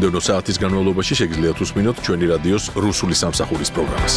მომდევნო საათის განმავლობაში შეგიძლიათ უსმინოთ ჩვენი რადიოს რუსული სამსახურის პროგრამას.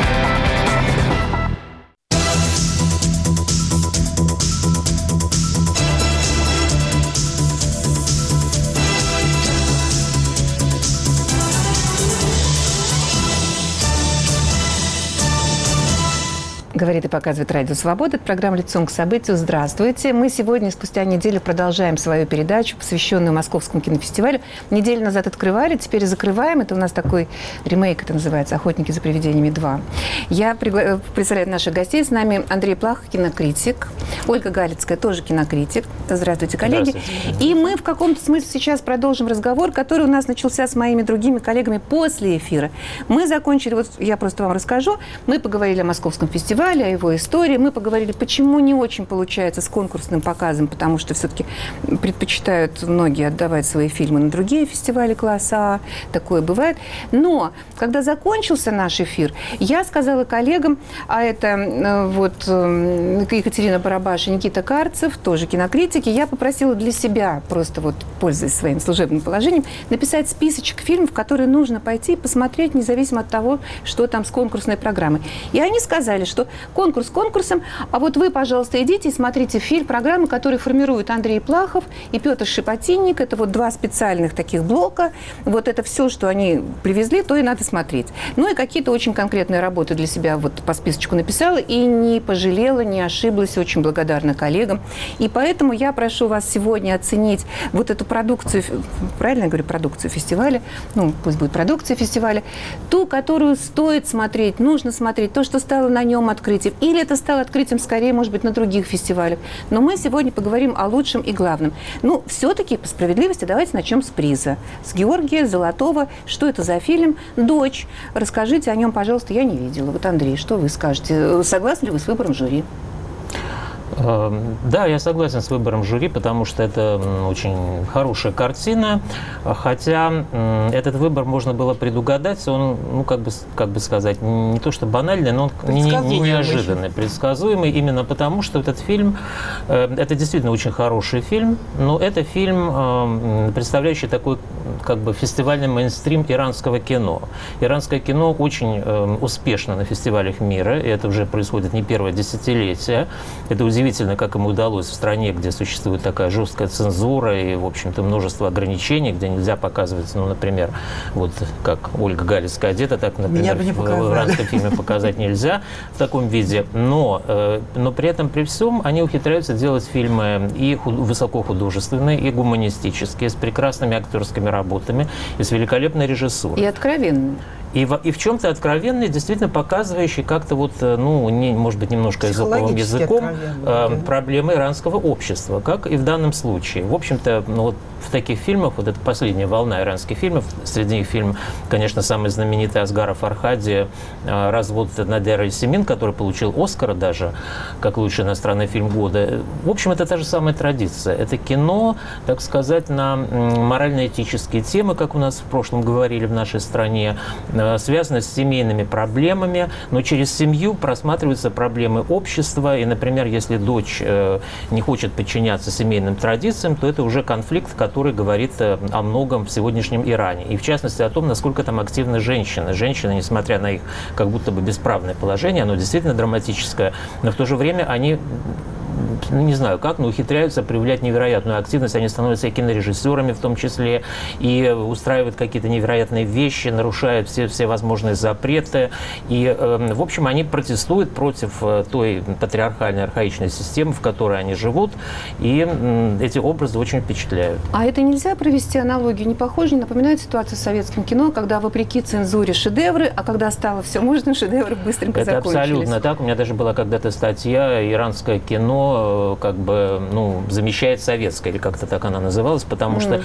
Говорит и показывает Радио Свобода. Это программа «Лицом к событию». Здравствуйте. Мы сегодня, спустя неделю, продолжаем свою передачу, посвященную Московскому кинофестивалю. Неделю назад открывали, теперь закрываем. Это у нас такой ремейк, это называется «Охотники за привидениями 2». Я представляю наших гостей. С нами Андрей Плахов, кинокритик. Ольга Галицкая, тоже кинокритик. Здравствуйте, коллеги. Здравствуйте. И мы в каком-то смысле сейчас продолжим разговор, который у нас начался с моими другими коллегами после эфира. Мы закончили, вот я просто вам расскажу, мы поговорили о Московском фестивале, о его истории. Мы поговорили, почему не очень получается с конкурсным показом, потому что все-таки предпочитают многие отдавать свои фильмы на другие фестивали класса А. Такое бывает. Но, когда закончился наш эфир, я сказала коллегам, а это вот Екатерина Барабаш и Никита Карцев, тоже кинокритики, я попросила для себя, просто вот пользуясь своим служебным положением, написать списочек фильмов, которые нужно пойти и посмотреть, независимо от того, что там с конкурсной программой. И они сказали, что конкурс конкурсом, а вот вы, пожалуйста, идите и смотрите фильм, программы, которые формируют Андрей Плахов и Петр Шепотинник. Это вот два специальных таких блока. Вот это все, что они привезли, то и надо смотреть. Ну и какие-то очень конкретные работы для себя вот по списочку написала и не пожалела, не ошиблась. Очень благодарна коллегам. И поэтому я прошу вас сегодня оценить вот эту продукцию, правильно я говорю, продукцию фестиваля, ну, пусть будет продукция фестиваля, ту, которую стоит смотреть, нужно смотреть, то, что стало на нем открытием. Или это стало открытием, скорее, может быть, на других фестивалях. Но мы сегодня поговорим о лучшем и главном. Ну, все-таки, по справедливости, давайте начнем с приза. С Георгия Золотого. Что это за фильм? «Дочь». Расскажите о нем, пожалуйста. Я не видела. Вот, Андрей, что вы скажете? Согласны ли вы с выбором жюри? Да, я согласен с выбором жюри, потому что это очень хорошая картина, хотя этот выбор можно было предугадать, он, ну, как бы сказать, не то что банальный, но он не неожиданный, предсказуемый, именно потому, что этот фильм, это действительно очень хороший фильм, но это фильм, представляющий такой, как бы, фестивальный мейнстрим иранского кино. Иранское кино очень успешно на фестивалях мира, и это уже происходит не первое десятилетие, это удивительно, как ему удалось в стране, где существует такая жесткая цензура и, в общем-то, множество ограничений, где нельзя показывать, ну, например, вот как Ольга Галицкая одета, так, например, в иранском фильме показать нельзя в таком виде. Но при этом, при всем, они ухитряются делать фильмы и высокохудожественные, и гуманистические, с прекрасными актерскими работами, и с великолепной режиссурой. И откровенными. И в чем-то откровенный, действительно показывающий как-то вот, ну, может быть, немножко эзоповым языком проблемы иранского общества, как и в данном случае. В общем-то, ну, вот в таких фильмах, вот эта последняя волна иранских фильмов, среди них фильм, конечно, самый знаменитый Асгара Фархади «Развод Надера и Семин», который получил Оскара даже, как лучший иностранный фильм года. В общем, это та же самая традиция. Это кино, так сказать, на морально-этические темы, как у нас в прошлом говорили в нашей стране, связано с семейными проблемами, но через семью просматриваются проблемы общества. И, например, если дочь не хочет подчиняться семейным традициям, то это уже конфликт, который говорит о многом в сегодняшнем Иране. И, в частности, о том, насколько там активны женщины. Женщины, несмотря на их как будто бы бесправное положение, оно действительно драматическое, но в то же время они, не знаю как, но ухитряются проявлять невероятную активность. Они становятся и кинорежиссерами в том числе, и устраивают какие-то невероятные вещи, нарушают все возможные запреты. И, в общем, они протестуют против той патриархальной, архаичной системы, в которой они живут. И эти образы очень впечатляют. А это нельзя провести аналогию? Не похоже, не напоминает ситуацию с советским кино, когда, вопреки цензуре, шедевры, а когда стало все можно, шедевры быстренько закончились? Это абсолютно так. У меня даже была когда-то статья «Иранское кино как бы, ну, замещает советское», или как-то так она называлась, потому что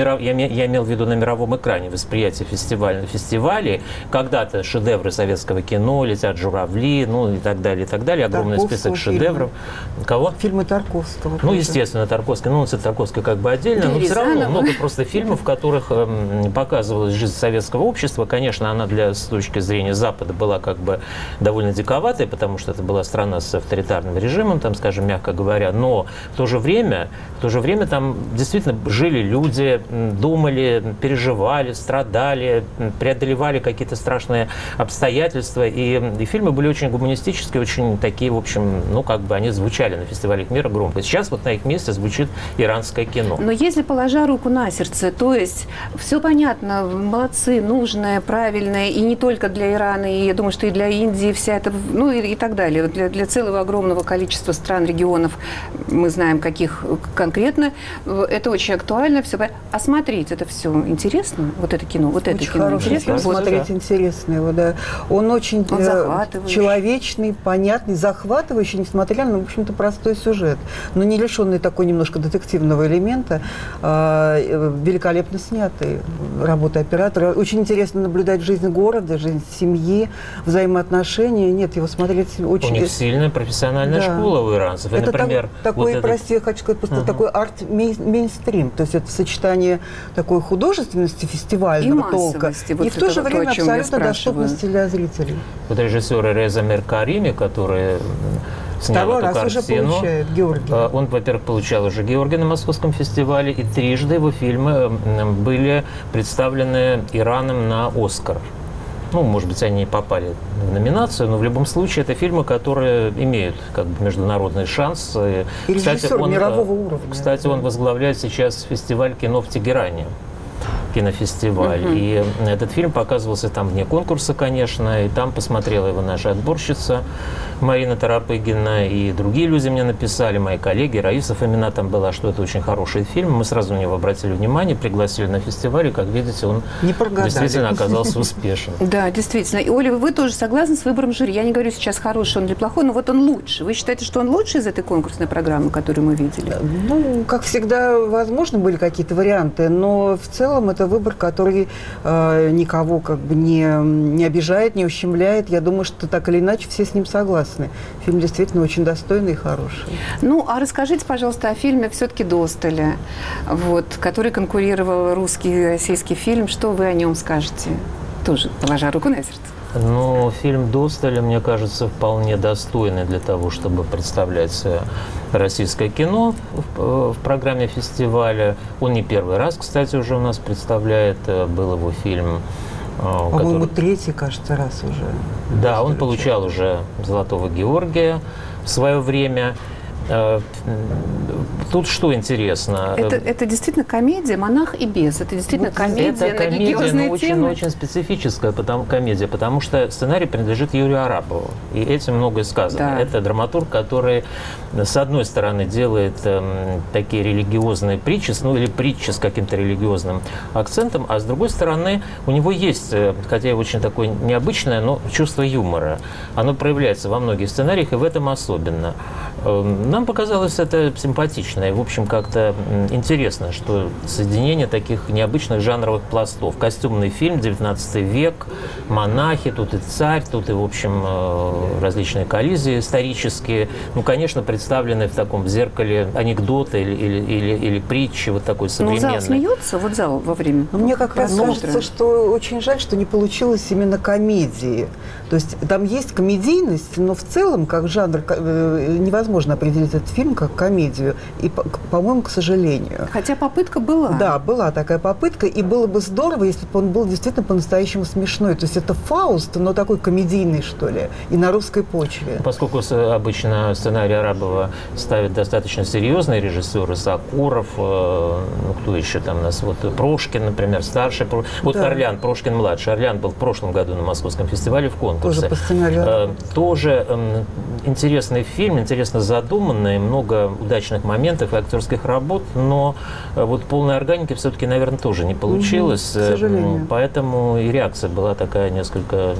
я имел в виду на мировом экране восприятие фестивалей. Когда-то шедевры советского кино, «Летят журавли», ну и так далее, огромный список шедевров. Кого? Фильмы Тарковского. Ну, естественно, Тарковский. Ну, Тарковский как бы отдельно, но все равно много просто фильмов, в которых показывалась жизнь советского общества. Конечно, она с точки зрения Запада была как бы довольно диковатой, потому что это была страна с авторитарным режимом, там, скажем, мягко говоря, но в то же время там действительно жили люди, думали, переживали, страдали, преодолевали какие-то страшные обстоятельства. И фильмы были очень гуманистические, очень такие, в общем, ну, как бы они звучали на фестивалях мира громко. Сейчас вот на их месте звучит иранское кино. Но если, положа руку на сердце, то есть все понятно, молодцы, нужное, правильное, и не только для Ирана, и я думаю, что и для Индии, вся это, ну и так далее. Для целого огромного количества стран, регионов, мы знаем, каких конкретно, это очень актуально. Все. А смотреть это все интересно? Вот это кино, вот это кино интересно? Смотреть интересно его, да. Он очень человечный, понятный, захватывающий, несмотря на, в общем-то, простой сюжет, но не лишенный такой немножко детективного элемента, великолепно снятый, работа оператора. Очень интересно наблюдать жизнь города, жизнь семьи, взаимоотношения. Нет, его смотреть очень... У них сильная профессиональная школа у иранцев. Это например, такой, вот прости, я хочу сказать, просто такой арт-мейнстрим. То есть это сочетание такой художественности фестивального толка вот и в то же время абсолютно доступности для зрителей. Вот режиссер Реза Меркарими, который снял эту картину, он, во-первых, получал уже Георгий на Московском фестивале, и трижды его фильмы были представлены Ираном на «Оскар». Ну, может быть, они не попали в номинацию, но в любом случае это фильмы, которые имеют как бы международный шанс. И режиссер мирового уровня. Кстати, он возглавляет сейчас фестиваль кино в Тегеране. Кинофестиваль. И этот фильм показывался там вне конкурса, конечно, и там посмотрела его наша отборщица Марина Тарапыгина, и другие люди мне написали, мои коллеги, Раиса Фомина там была, что это очень хороший фильм. Мы сразу на него обратили внимание, пригласили на фестиваль, и, как видите, он действительно оказался успешен. Да, действительно. И, Оля, вы тоже согласны с выбором жюри? Я не говорю сейчас, хороший он или плохой, но вот он лучше. Вы считаете, что он лучше из этой конкурсной программы, которую мы видели? Ну, как всегда, возможно, были какие-то варианты, но в целом это выбор, который никого как бы не обижает, не ущемляет. Я думаю, что так или иначе все с ним согласны. Фильм действительно очень достойный и хороший. Ну, а расскажите, пожалуйста, о фильме все-таки «Досталя», вот, который конкурировал русский и российский фильм. Что вы о нем скажете? Тоже положа руку на сердце. Ну, фильм «Досталя», мне кажется, вполне достойный для того, чтобы представлять российское кино в программе фестиваля. Он не первый раз, кстати, уже у нас представляет. Был его фильм... По-моему, третий, кажется, раз уже. Да, он получал уже «Золотого Георгия» в свое время. Тут что интересно? Это действительно комедия «Монах и бес». Это действительно комедия на религиозные темы. Очень специфическая комедия, потому что сценарий принадлежит Юрию Арабову. И этим многое сказано. Да. Это драматург, который, с одной стороны, делает такие религиозные притчи, ну или притчи с каким-то религиозным акцентом, а с другой стороны, у него есть, хотя и очень такое необычное, но чувство юмора. Оно проявляется во многих сценариях, и в этом особенно. Нам показалось это симпатично и, в общем, как-то интересно, что соединение таких необычных жанровых пластов. Костюмный фильм, 19 век, монахи, тут и царь, тут и, в общем, различные коллизии исторические. Ну, конечно, представлены в таком зеркале анекдоты или притчи, вот такой современный. Но зал смеется, вот зал во время. Но мне как раз кажется, что очень жаль, что не получилось именно комедии. То есть там есть комедийность, но в целом, как жанр, невозможно определить этот фильм как комедию. И, по-моему, к сожалению. Хотя попытка была. Да, была такая попытка. И было бы здорово, если бы он был действительно по-настоящему смешной. То есть это Фауст, но такой комедийный, что ли, и на русской почве. Поскольку обычно сценарий Арабова ставят достаточно серьезные режиссеры, Сакуров, ну, кто еще там у нас, вот Прошкин, например, старший. Вот да. Орлян, Прошкин младший. Орлян был в прошлом году на Московском фестивале в конкурсе. Тоже по сценарию. Тоже интересный фильм, интересно задуманный, много удачных моментов и актерских работ, но вот полной органики все-таки, наверное, тоже не получилось. К сожалению. Поэтому и реакция была такая несколько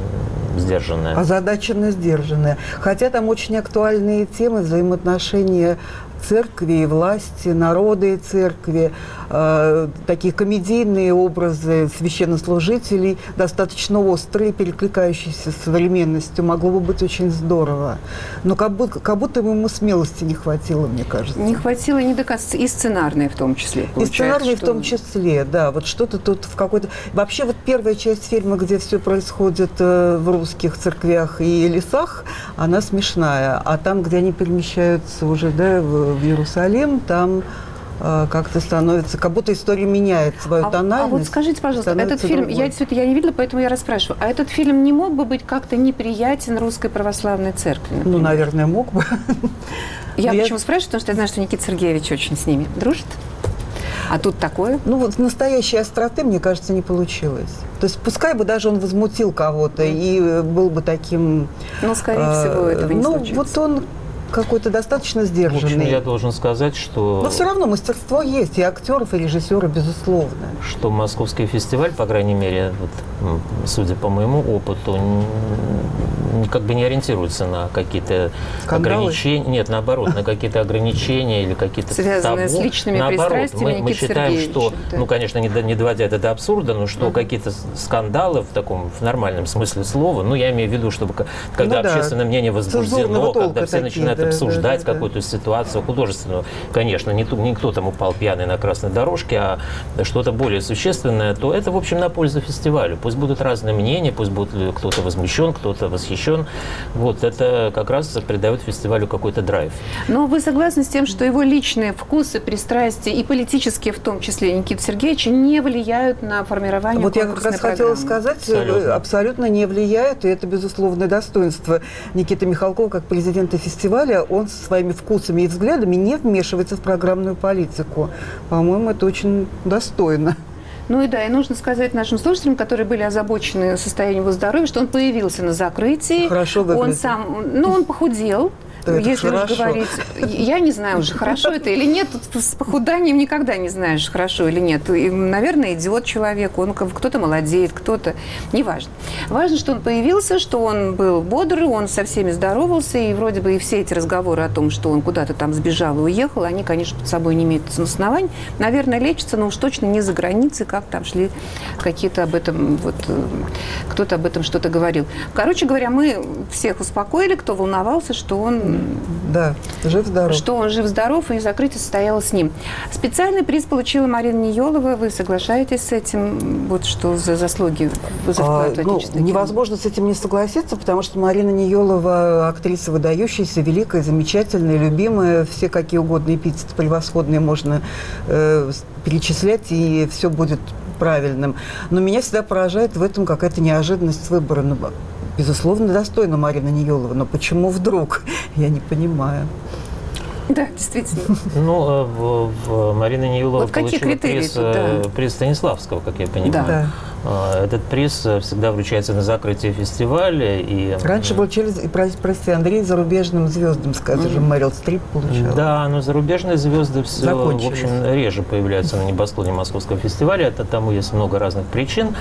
сдержанная. Озадаченно сдержанная. Хотя там очень актуальные темы взаимоотношения церкви и власти, народа и церкви, такие комедийные образы священнослужителей, достаточно острые, перекликающиеся с современностью, могло бы быть очень здорово. Но как будто ему смелости не хватило, мне кажется. Не хватило не до конца, и сценарные в том числе. И сценарные в том числе, да. Вот что-то тут в какой-то... Вообще вот первая часть фильма, где все происходит в русских церквях и лесах, она смешная. А там, где они перемещаются уже, да, в Иерусалим, там как-то становится, как будто история меняет свою тональность. А вот скажите, пожалуйста, этот фильм, я действительно не видела, поэтому я расспрашиваю, а этот фильм не мог бы быть как-то неприятен Русской Православной Церкви? Например? Ну, наверное, мог бы. Я почему спрашиваю, потому что я знаю, что Никита Сергеевич очень с ними дружит. А тут такое? Ну, вот настоящей остроты, мне кажется, не получилось. То есть, пускай бы даже он возмутил кого-то и был бы таким... Ну, скорее всего, этого не случится. Ну, вот он какой-то достаточно сдержанный. В общем, я должен сказать, что... Но все равно мастерство есть, и актеров, и режиссера, безусловно. Что московский фестиваль, по крайней мере, вот, судя по моему опыту, как бы не ориентируется на какие-то ограничения. Нет, наоборот, на какие-то ограничения или какие-то связанные с личными пристрастиями мы считаем, что, ну, конечно, не доводя это до абсурда, но что какие-то скандалы в нормальном смысле слова, ну, я имею в виду, чтобы когда общественное мнение возбуждено, когда все начинают обсуждать какую-то ситуацию художественную, конечно, не кто там упал пьяный на красной дорожке, а что-то более существенное, то это, в общем, на пользу фестивалю. Пусть будут разные мнения, пусть будет кто-то возмущен, кто-то восхищен. Вот это как раз придает фестивалю какой-то драйв. Но вы согласны с тем, что его личные вкусы, пристрастия и политические, в том числе Никиты Сергеевича, не влияют на формирование вот конкурсной программы? Вот я как раз хотела сказать, абсолютно не влияют, и это безусловное достоинство Никиты Михалкова как президента фестиваля. Он со своими вкусами и взглядами не вмешивается в программную политику. По-моему, это очень достойно. Ну и да, и нужно сказать нашим слушателям, которые были озабочены состоянием его здоровья, что он появился на закрытии. Хорошо выглядит. Он похудел. Если уж говорить, я не знаю уже, хорошо это или нет, тут с похуданием никогда не знаешь, хорошо или нет. И, наверное, идет человек, он кто-то молодеет, кто-то, неважно. Важно, что он появился, что он был бодрый, он со всеми здоровался, и вроде бы и все эти разговоры о том, что он куда-то там сбежал и уехал, они, конечно, под собой не имеют оснований. Наверное, лечится, но уж точно не за границей, как там шли какие-то об этом, вот, кто-то об этом что-то говорил. Короче говоря, мы всех успокоили, кто волновался, что он... Да, жив-здоров. Что он жив-здоров, и закрытие состоялось с ним. Специальный приз получила Марина Ниелова. Вы соглашаетесь с этим? Вот что за заслуги за вклад в отечественное кино? Невозможно с этим не согласиться, потому что Марина Ниелова актриса выдающаяся, великая, замечательная, любимая. Все какие угодно эпитеты превосходные можно перечислять, и все будет правильным. Но меня всегда поражает в этом какая-то неожиданность выбора. Безусловно, достойна Марина Ниелова, но почему вдруг? Я не понимаю. Да, действительно. Ну, Марина Ниелова вот получила приз Станиславского, как я понимаю. Да. Этот приз всегда вручается на закрытии фестиваля. И... Раньше вручали, прости, Андрей, зарубежным звездам, скажем, Мэрил Стрип получал. Да, но зарубежные звезды все, в общем, реже появляются на небосклоне Московского фестиваля. Это тому есть много разных причин.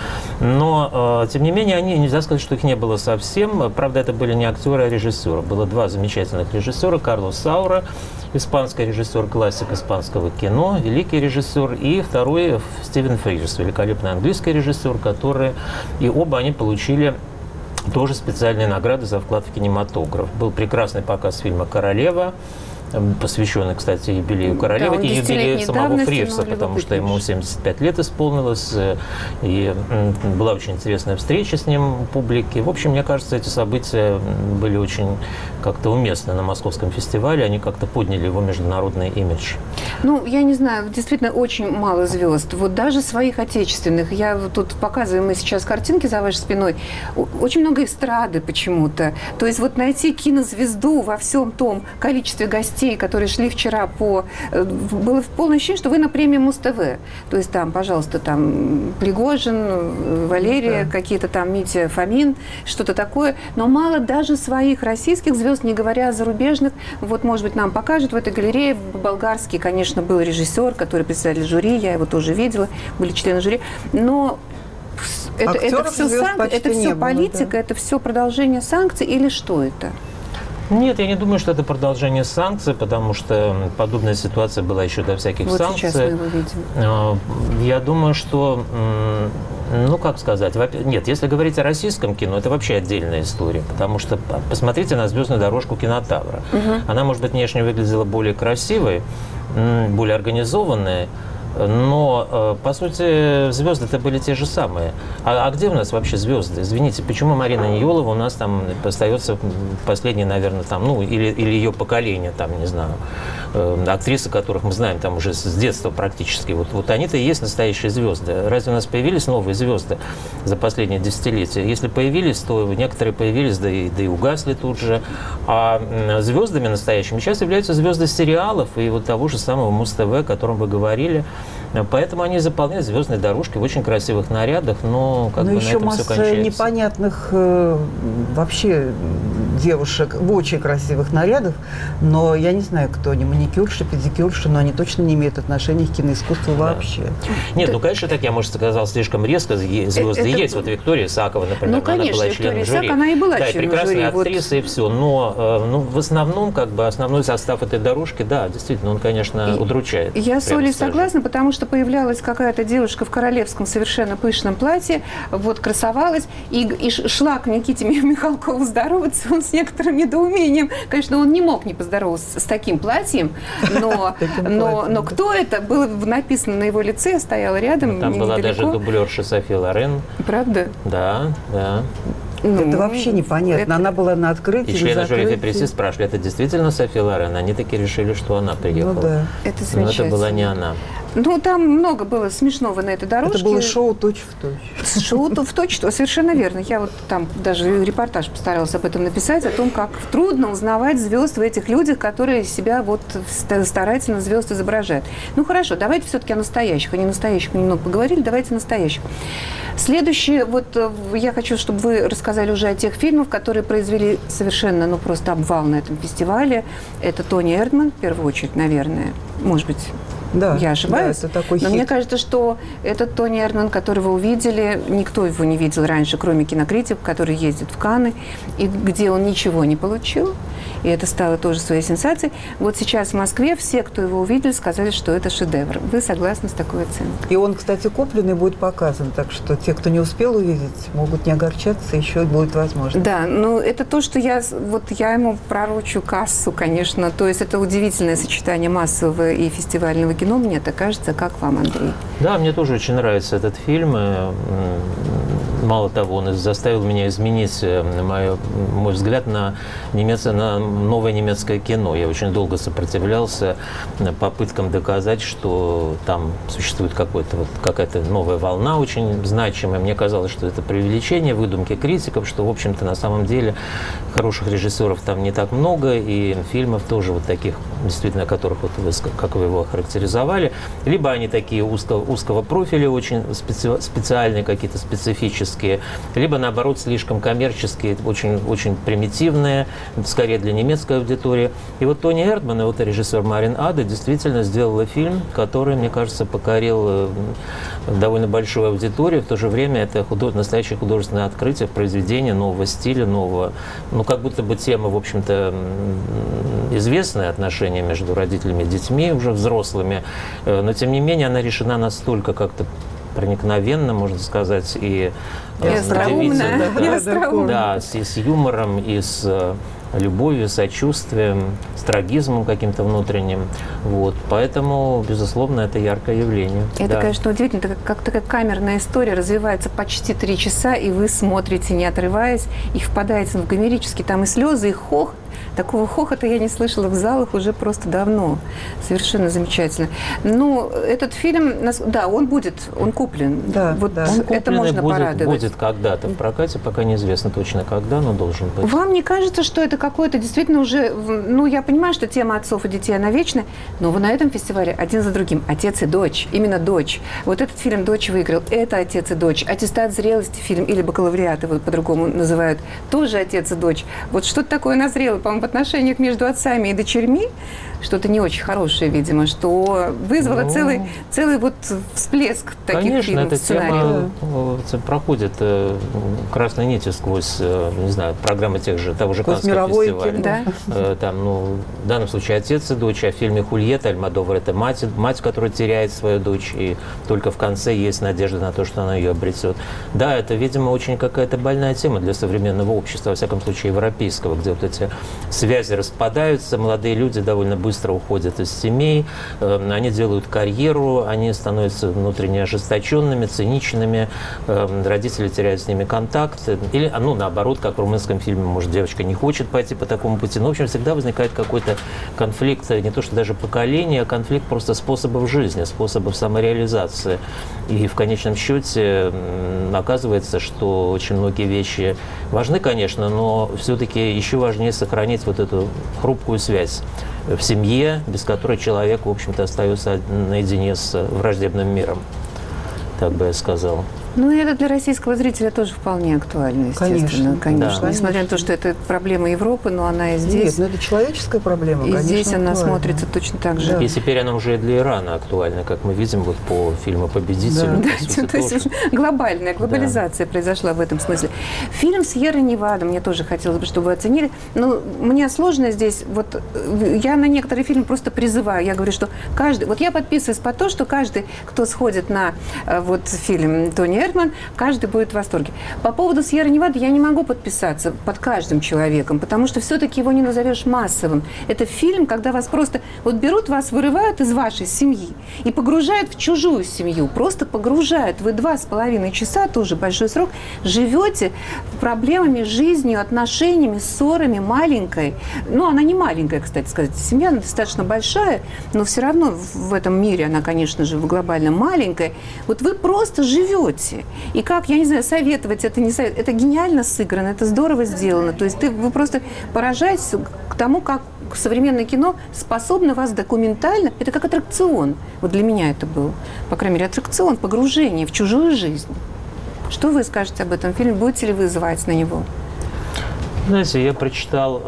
Но, тем не менее, нельзя сказать, что их не было совсем. Правда, это были не актеры, а режиссеры. Было два замечательных режиссера. Карлос Саура, испанский режиссер, классик испанского кино, великий режиссер, и второй Стивен Фрирз, великолепный английский режиссер, которые, и оба они получили тоже специальные награды за вклад в кинематограф. Был прекрасный показ фильма «Королева», посвященный, кстати, юбилею королевы, и юбилею самого Фрирза, потому что ему 75 лет исполнилось, и была очень интересная встреча с ним в публике. В общем, мне кажется, эти события были очень как-то уместны на Московском фестивале, они как-то подняли его международный имидж. Ну, я не знаю, действительно очень мало звезд. Вот даже своих отечественных. Я вот тут показываю, мы сейчас картинки за вашей спиной. Очень много эстрады почему-то. То есть вот найти кинозвезду во всем том количестве гостей, которые шли вчера было полное ощущение, что вы на премии Муз-ТВ. То есть там, пожалуйста, там Пригожин, Валерия, какие-то там Митя Фомин, что-то такое. Но мало даже своих российских звезд, не говоря о зарубежных. Вот, может быть, нам покажут в этой галерее. Болгарский, конечно, был режиссер, который председатель жюри, я его тоже видела, были члены жюри. Но это все политика, это все продолжение санкций или что это? Нет, я не думаю, что это продолжение санкций, потому что подобная ситуация была еще до всяких санкций. Сейчас мы его видим. Я думаю, что, как сказать, нет, если говорить о российском кино, это вообще отдельная история, потому что посмотрите на «Звездную дорожку» Кинотавра. Она, может быть, внешне выглядела более красивой, более организованной, но, по сути, звезды-то были те же самые. А где у нас вообще звезды? Извините, почему Марина Ньюлова у нас там остается последней, наверное, или ее поколение, не знаю, актрисы, которых мы знаем там уже с детства практически. Вот они-то и есть настоящие звезды. Разве у нас появились новые звезды за последние десятилетия? Если появились, то некоторые появились, да и угасли тут же. А звездами настоящими сейчас являются звезды сериалов и вот того же самого Муз-ТВ, о котором вы говорили. Поэтому они заполняют звездные дорожки в очень красивых нарядах, но на этом все кончается. Еще масса непонятных вообще девушек в очень красивых нарядах, но я не знаю, кто они, маникюрши, педикюрши, но они точно не имеют отношения к киноискусству вообще. Нет, конечно, так я, может, сказал слишком резко, звезды есть. Вот Виктория Исакова, например, конечно, она была членом жюри. Она и была членом жюри. Прекрасная актриса и все, но в основном, основной состав этой дорожки, да, действительно, он, конечно, удручает. Я с Олей согласна, потому что появлялась какая-то девушка в королевском совершенно пышном платье, красовалась и шла к Никите Михалкову здороваться, он с некоторым недоумением. Конечно, он не мог не поздороваться с таким платьем, но кто это? Было написано на его лице, стояла рядом. Там была даже дублерша Софи Лорен. Правда? Да. Это вообще непонятно. Она была на открытии. И члены жюри Фи-Пресс спрашивали, это действительно Софи Лорен? Они таки решили, что она приехала. Да. Это замечательно. Но это была не она. Там много было смешного на этой дорожке. Это было шоу точь-в-точь. Шоу в точь-в-точь, совершенно верно. Я там даже репортаж постаралась об этом написать, о том, как трудно узнавать звезд в этих людях, которые себя старательно звезд изображают. Хорошо, давайте все-таки о настоящих. О ненастоящих мы немного поговорили, давайте о настоящих. Следующее, я хочу, чтобы вы рассказали уже о тех фильмах, которые произвели совершенно, просто обвал на этом фестивале. Это Тони Эрдман, в первую очередь, наверное. Может быть, я ошибаюсь. Да, это такой но хит. мне кажется, что этот Тони Эрдман, которого увидели, никто его не видел раньше, кроме кинокритиков, который ездит в Канны, и где он ничего не получил. И это стало тоже своей сенсацией. Сейчас в Москве все, кто его увидели, сказали, что это шедевр. Вы согласны с такой оценкой? И он, кстати, куплен и будет показан. Так что те, кто не успел увидеть, могут не огорчаться, еще будет возможность. Да, это то, что я ему пророчу кассу, конечно. То есть это удивительное сочетание массового и фестивального кино, мне так кажется. Как вам, Андрей? Да, мне тоже очень нравится этот фильм. Мало того, он заставил меня изменить мой взгляд на новое немецкое кино. Я очень долго сопротивлялся попыткам доказать, что там существует какая-то новая волна очень значимая. Мне казалось, что это преувеличение, выдумки критиков, что, в общем-то, на самом деле хороших режиссеров там не так много, и фильмов тоже таких, действительно, которых как вы его охарактеризовали. Либо они такие узкого профиля, очень специальные, какие-то специфические, либо, наоборот, слишком коммерческие, очень, очень примитивные, скорее для немецкой аудитории. И Тони Эрдман, и режиссер Марин Аде действительно сделала фильм, который, мне кажется, покорил довольно большую аудиторию. В то же время это настоящее художественное открытие, произведение нового стиля, нового, как будто бы тема, в общем-то, известное отношение между родителями и детьми, уже взрослыми, но, тем не менее, она решена настолько как-то проникновенно, можно сказать, и остроумно. Да, с юмором, и с любовью, сочувствием, с трагизмом каким-то внутренним. Поэтому, безусловно, это яркое явление. Это, конечно, удивительно. Это как такая камерная история развивается почти 3 часа, и вы смотрите, не отрываясь, и впадаете в гомерический, там и слезы, и хохот. Такого хохота я не слышала в залах уже просто давно. Совершенно замечательно. Этот фильм, он куплен. Да, он это можно порадовать. Будет когда-то в прокате, пока неизвестно точно когда, но должен быть. Вам не кажется, что это какое-то действительно уже... я понимаю, что тема отцов и детей, она вечная, но вы на этом фестивале один за другим. Отец и дочь. Именно дочь. Этот фильм «Дочь» выиграл. Это «Отец и дочь». «Аттестат зрелости» фильм, или «Бакалавриат», его по-другому называют, тоже «Отец и дочь». Что-то такое назрело происходило, по-моему, в отношениях между отцами и дочерьми, что-то не очень хорошее, видимо, что вызвало целый вот всплеск таких фильмов, сценариев. Конечно, эта тема проходит красной нитью сквозь, не знаю, программы того же Каннского фестиваля. Да? Там, в данном случае отец и дочь, а в фильме «Хульетта» Альмодовар – это мать, которая теряет свою дочь, и только в конце есть надежда на то, что она ее обретет. Да, это, видимо, очень какая-то больная тема для современного общества, во всяком случае европейского, где вот эти связи распадаются, молодые люди довольно быстро уходят из семей, они делают карьеру, они становятся внутренне ожесточенными, циничными, родители теряют с ними контакт. Или, наоборот, как в румынском фильме, может, девочка не хочет пойти по такому пути. Но, в общем, всегда возникает какой-то конфликт, не то что даже поколения, а конфликт просто способов жизни, способов самореализации. И в конечном счете оказывается, что очень многие вещи важны, конечно, но все-таки еще важнее сохранить вот эту хрупкую связь в семье, без которой человек, в общем-то, остается наедине с враждебным миром, так бы я сказал. Ну, и это для российского зрителя тоже вполне актуально, естественно. Конечно. Да. Несмотря на то, что это проблема Европы, но она и здесь. Нет, это человеческая проблема, и конечно, здесь она смотрится точно так же. Да. И теперь она уже и для Ирана актуальна, как мы видим вот по фильму «Победитель». Да, то есть глобальная глобализация произошла в этом смысле. Фильм «Сьерра Невада» мне тоже хотелось бы, чтобы вы оценили. Но мне сложно здесь, вот я на некоторые фильмы просто призываю. Я говорю, что каждый, вот я подписываюсь по то, что каждый, кто сходит на вот фильм Тони Эрдман, каждый будет в восторге. По поводу «Сьерра Невада» я не могу подписаться под каждым человеком, потому что все-таки его не назовешь массовым. Это фильм, когда вас просто вот берут вас, вырывают из вашей семьи и погружают в чужую семью. Просто погружают. Вы 2,5 часа, тоже большой срок, живете проблемами, жизнью, отношениями, ссорами, маленькой. Ну, она не маленькая, кстати сказать. Семья достаточно большая, но все равно в этом мире она, конечно же, глобально маленькая. Вот вы просто живете. И как, я не знаю, советовать это не советовать. Это гениально сыграно, это здорово сделано. То есть вы просто поражаетесь к тому, как современное кино способно вас документально... Это как аттракцион. Вот для меня это был, по крайней мере, аттракцион, погружение в чужую жизнь. Что вы скажете об этом фильме? Будете ли вы звать на него? Знаете, я прочитал...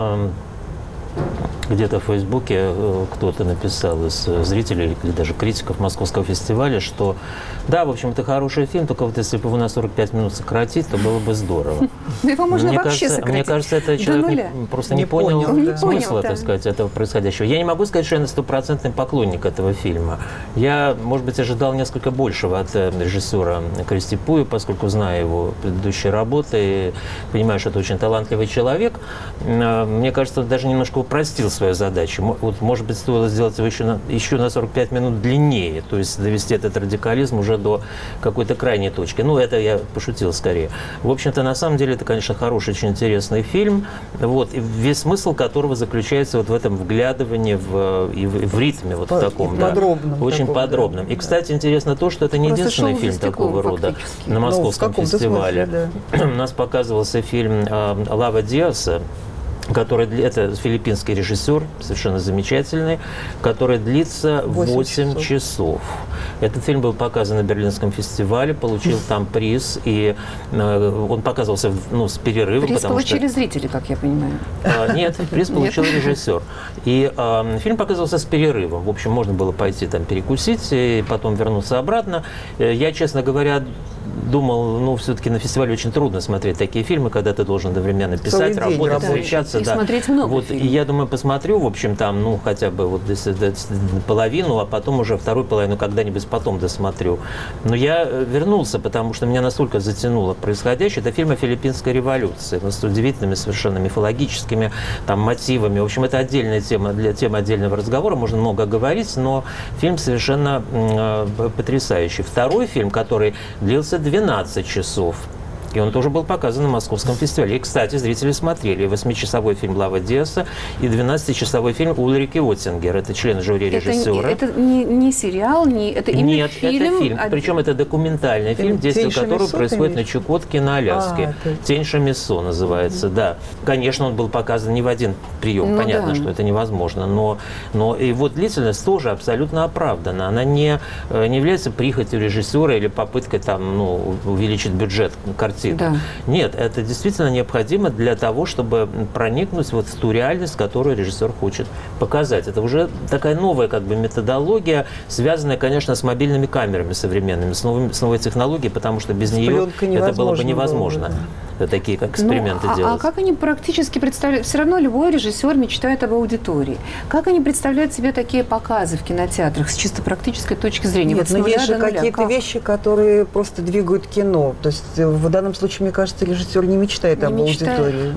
Где-то в Фейсбуке кто-то написал из зрителей или даже критиков Московского фестиваля, что да, в общем, это хороший фильм, только вот если бы его на 45 минут сократить, то было бы здорово. Его можно вообще сократить. Мне кажется, это человек просто не понял смысла, так сказать, этого происходящего. Я не могу сказать, что я стопроцентный поклонник этого фильма. Я, может быть, ожидал несколько большего от режиссера Кристи Пуи, поскольку знаю его предыдущие работы и понимаю, что это очень талантливый человек. Мне кажется, он даже немножко упростил свою задачу. Вот, может быть, стоило сделать его еще на 45 минут длиннее, то есть довести этот радикализм уже до какой-то крайней точки. Ну, это я пошутил скорее. В общем-то, на самом деле, это, конечно, хороший, очень интересный фильм, вот, и весь смысл которого заключается вот в этом вглядывании в ритме, вот в таком, да, очень подробном. И, кстати, интересно то, что это не единственный фильм такого рода на Московском фестивале. У нас показывался фильм Лава Диаса, это филиппинский режиссер, совершенно замечательный, который длится 8 часов. Этот фильм был показан на Берлинском фестивале, получил там приз, и он показывался с перерывом. Приз получили зрители, как я понимаю. Нет, приз получил режиссер. И фильм показывался с перерывом. В общем, можно было пойти там перекусить и потом вернуться обратно. Я, честно говоря, думал, все-таки на фестивале очень трудно смотреть такие фильмы, когда ты должен одновременно писать, работать, встречаться. И смотреть много фильмов. И я думаю, посмотрю, в общем, там, хотя бы вот половину, а потом уже вторую половину когда-нибудь потом досмотрю. Но я вернулся, потому что меня настолько затянуло происходящее. Это фильм о филиппинской революции, с удивительными совершенно мифологическими там мотивами. В общем, это отдельная тема, для темы отдельного разговора, можно много говорить, но фильм совершенно потрясающий. Второй фильм, который длился 12 часов. И он тоже был показан на Московском фестивале. И, кстати, зрители смотрели 8-часовой фильм Лава Диаса и 12-часовой фильм Ульрики Оттингер. Это член жюри режиссера. Это не сериал, это именно фильм? Нет, это фильм. Причем это документальный фильм, действие которого происходит на Чукотке, на Аляске. «Тень Шамиссо» называется, да. Конечно, он был показан не в один прием. Понятно, что это невозможно. Но его длительность тоже абсолютно оправдана. Она не является прихотью режиссера или попыткой увеличить бюджет картины. картину. Да. Нет, это действительно необходимо для того, чтобы проникнуть вот в ту реальность, которую режиссер хочет показать. Это уже такая новая как бы методология, связанная, конечно, с мобильными камерами современными, с новой технологией, потому что без нее это было бы невозможно. Такие как эксперименты делать. А как они практически представляют? Все равно любой режиссер мечтает об аудитории. Как они представляют себе такие показы в кинотеатрах с чисто практической точки зрения? Нет, но есть же какие-то вещи, которые просто двигают кино. То есть в данном случае, мне кажется, режиссер не мечтает об аудитории.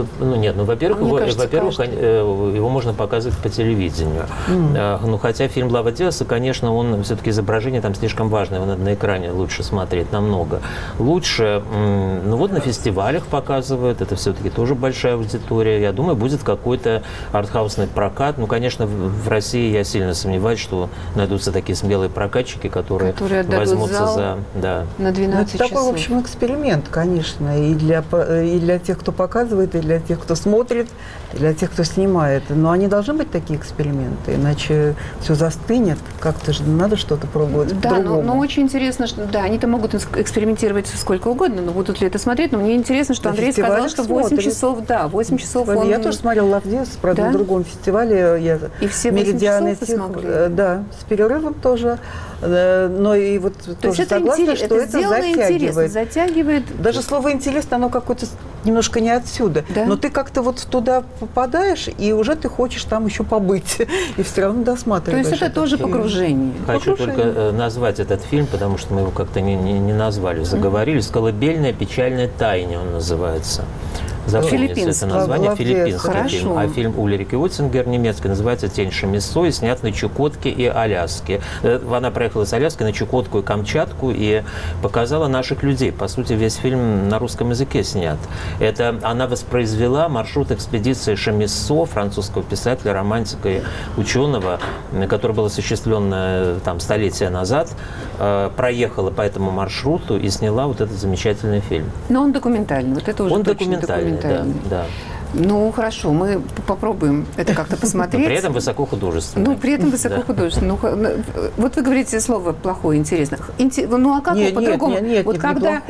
Во-первых, его можно показывать по телевидению. Ну, хотя фильм «Лава Диаса», конечно, он все-таки изображение там слишком важное, его надо на экране лучше смотреть намного. Лучше, ну вот на фестивалях показывают, это все-таки тоже большая аудитория. Я думаю, будет какой-то артхаусный прокат. Ну, конечно, в России я сильно сомневаюсь, что найдутся такие смелые прокатчики, которые возьмутся за... Да. На 12 часов. Это такой, в общем, эксперимент, конечно, и для тех, кто показывает, и для тех, кто смотрит, и для тех, кто снимает. Но они должны быть такие эксперименты, иначе все застынет. Как-то же надо что-то пробовать. Да, но очень интересно, что да, они-то могут экспериментировать сколько угодно, но будут ли это смотреть? Но мне интересно, что Андрей сказал, что 8 часов, да, 8 часов он... Я тоже смотрела «Лав Диас», правда, на другом фестивале. И все 8 часов вы смогли? Да, с перерывом тоже. Но и вот тоже согласна, что это затягивает. Даже слово «интересно», оно какое-то немножко не отсюда. Да? Но ты как-то вот туда попадаешь, и уже ты хочешь там еще побыть. И все равно досматриваешь. То есть это тоже погружение. Хочу только назвать этот фильм, потому что мы его как-то не назвали, заговорились. «Колыбельная печальная тайна» он называется. Запомните это название. Филиппинский фильм. А фильм Ульрики Уттингер немецкий называется «Тень Шамиссо» и снят на Чукотке и Аляске. Она проехала с Аляски на Чукотку и Камчатку и показала наших людей. По сути, весь фильм на русском языке снят. Это она воспроизвела маршрут экспедиции Шамиссо, французского писателя, романтика и ученого, который был осуществлен там столетия назад, проехала по этому маршруту и сняла вот этот замечательный фильм. Но он документальный. Вот это уже он документальный. Да. Ну, хорошо, мы попробуем это как-то посмотреть. Но при этом высокохудожественно. Ну, при этом высокохудожественно. Вот вы говорите слово «плохое», «интересно». Ну, а как по-другому? Вот когда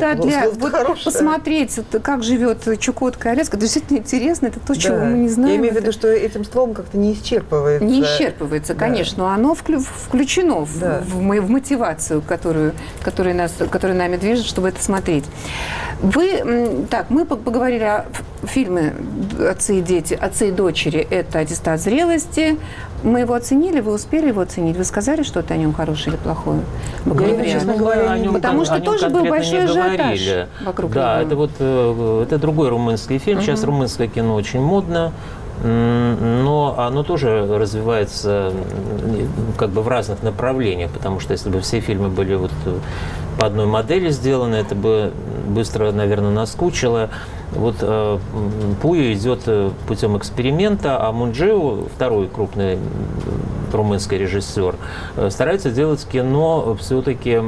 посмотреть, как живет Чукотка и Аляска, действительно интересно, это то, чего мы не знаем. Я имею в виду, что этим словом как-то не исчерпывается. Не исчерпывается, конечно, но оно включено в мотивацию, которая нами движет, чтобы это смотреть. Мы поговорили о фильме «Отцы и дети», «Отцы и дочери» – это аттестат зрелости. Мы его оценили, вы успели его оценить? Вы сказали что-то о нем хорошее или плохое? Потому что тоже был большой ажиотаж вокруг него. Да, это другой румынский фильм. Сейчас румынское кино очень модно. Но оно тоже развивается как бы в разных направлениях, потому что если бы все фильмы были вот по одной модели сделаны, это бы быстро, наверное, наскучило. Вот Пуя идет путем эксперимента, а Мунджиу, второй крупный румынский режиссер, старается делать кино все-таки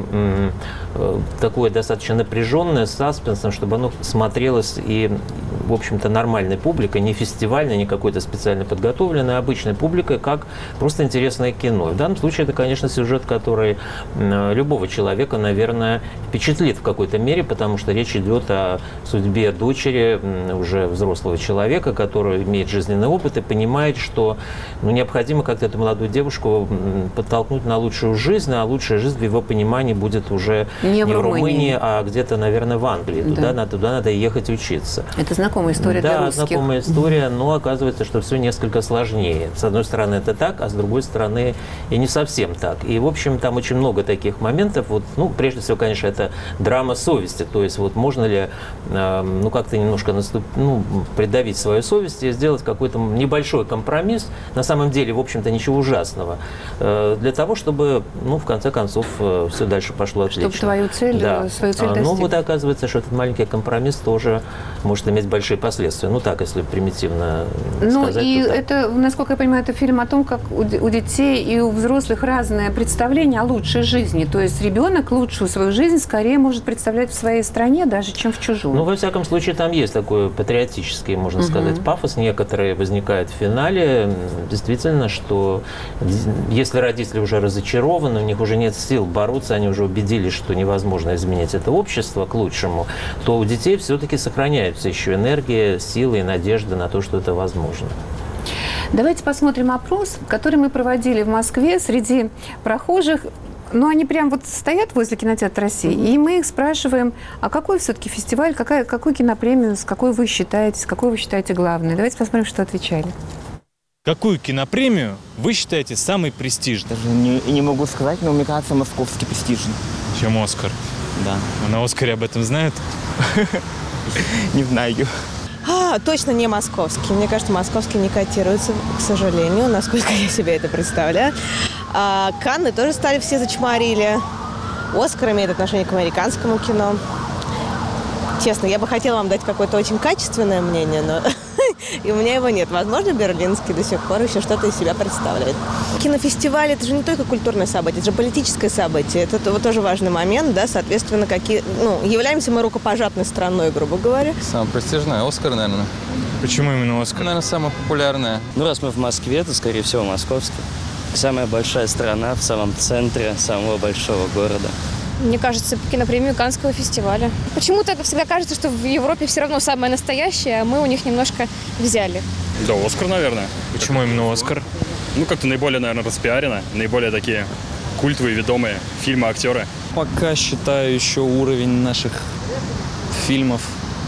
такое достаточно напряженное, с саспенсом, чтобы оно смотрелось и, в общем-то, нормальной публикой, не фестивальной, не какой-то специально подготовленной, а обычной публикой, как просто интересное кино. В данном случае это, конечно, сюжет, который любого человека, наверное, впечатлит в какой-то мере, потому что речь идет о судьбе дочери уже взрослого человека, который имеет жизненный опыт и понимает, что необходимо как-то эту молодую девушку подтолкнуть на лучшую жизнь, а лучшая жизнь в его понимании будет уже не в Румынии, а где-то, наверное, в Англии. Да. Туда надо ехать учиться. Это знакомая история для русских. Да, знакомая история, но оказывается, что все несколько сложнее. С одной стороны, это так, а с другой стороны, и не совсем так. И, в общем, там очень много таких моментов. Прежде всего, конечно, это драма совести. То есть, можно ли, как-то немножко придавить свою совесть и сделать какой-то небольшой компромисс, на самом деле, в общем-то, ничего ужасного, для того, чтобы, в конце концов, все дальше пошло отлично. Чтобы свою цель достичь. Оказывается, что этот маленький компромисс тоже может иметь большие последствия. Так, если примитивно сказать. И это, насколько я понимаю, это фильм о том, как у детей и у взрослых разное представление о лучшей жизни. То есть ребенок лучшую свою жизнь скорее может представлять в своей стране, даже чем в чужую. Во всяком случае, там есть такой патриотический, можно сказать, пафос некоторый возникает в финале. Действительно, что Если родители уже разочарованы, у них уже нет сил бороться, они уже убедились, что невозможно изменить это общество к лучшему, то у детей все-таки сохраняются еще энергия, силы и надежда на то, что это возможно. Давайте посмотрим опрос, который мы проводили в Москве среди прохожих. Ну, они прям вот стоят возле кинотеатра России, и мы их спрашиваем, а какой все-таки фестиваль, какую кинопремию, с какой вы считаете главной? Давайте посмотрим, что отвечали. Какую кинопремию вы считаете самой престижной? Даже не могу сказать, но мне кажется, московский престижный. Чем «Оскар»? Да. А на «Оскаре» об этом знают? Не знаю. Точно не московский. Мне кажется, московский не котируется, к сожалению, насколько я себе это представляю. Канны тоже стали все зачморили. «Оскар» имеет отношение к американскому кино. Честно, я бы хотела вам дать какое-то очень качественное мнение, но и у меня его нет. Возможно, берлинский до сих пор еще что-то из себя представляет. Кинофестиваль – это же не только культурное событие, это же политическое событие. Это вот тоже важный момент, да, соответственно, являемся мы рукопожатной страной, грубо говоря. Самое престижное – «Оскар», наверное. Почему именно «Оскар»? Наверное, самое популярное. Ну, раз мы в Москве, то, скорее всего, московский. Самая большая страна в самом центре самого большого города. Мне кажется, кинопремию Каннского фестиваля. Почему-то всегда кажется, что в Европе все равно самое настоящее, а мы у них немножко взяли. Да, «Оскар», наверное. Почему именно «Оскар»? Ну, как-то наиболее, наверное, распиарено, наиболее такие культовые, ведомые фильмы, актеры. Пока считаю еще уровень наших фильмов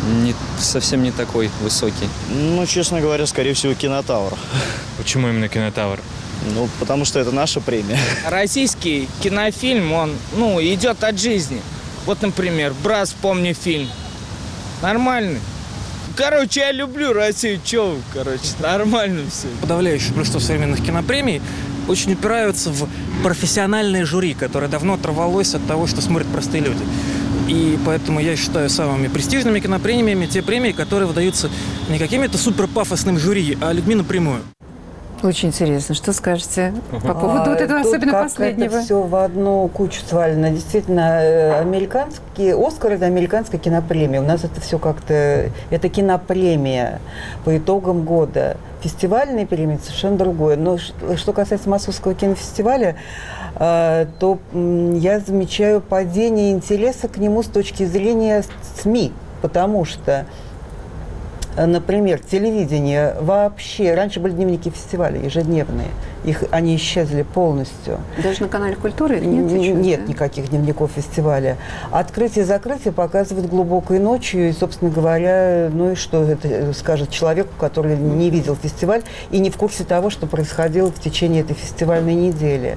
совсем не такой высокий. Ну, честно говоря, скорее всего, «Кинотавр». Почему именно «Кинотавр»? Ну, потому что это наша премия. Российский кинофильм, он, идет от жизни. Вот, например, «Брат, вспомни» фильм. Нормальный. Короче, я люблю Россию. Чё вы, нормально все. Подавляющее большинство современных кинопремий очень упираются в профессиональное жюри, которое давно оторвалось от того, что смотрят простые люди. И поэтому я считаю самыми престижными кинопремиями те премии, которые выдаются не какими-то суперпафосным жюри, а людьми напрямую. Очень интересно. Что скажете по поводу вот этого, особенно последнего? Это все в одну кучу свалено. Действительно, американский «Оскар» – это американская кинопремия. У нас это все как-то… Это кинопремия по итогам года. Фестивальные премии – совершенно другое. Но что касается Московского кинофестиваля, то я замечаю падение интереса к нему с точки зрения СМИ. Потому что… Например, телевидение вообще… Раньше были дневники фестиваля ежедневные. Они исчезли полностью. Даже на канале «Культура» нет? Нет никаких дневников фестиваля. Открытие и закрытие показывают глубокой ночью. И, собственно говоря, и что это скажет человеку, который не видел фестиваль и не в курсе того, что происходило в течение этой фестивальной недели.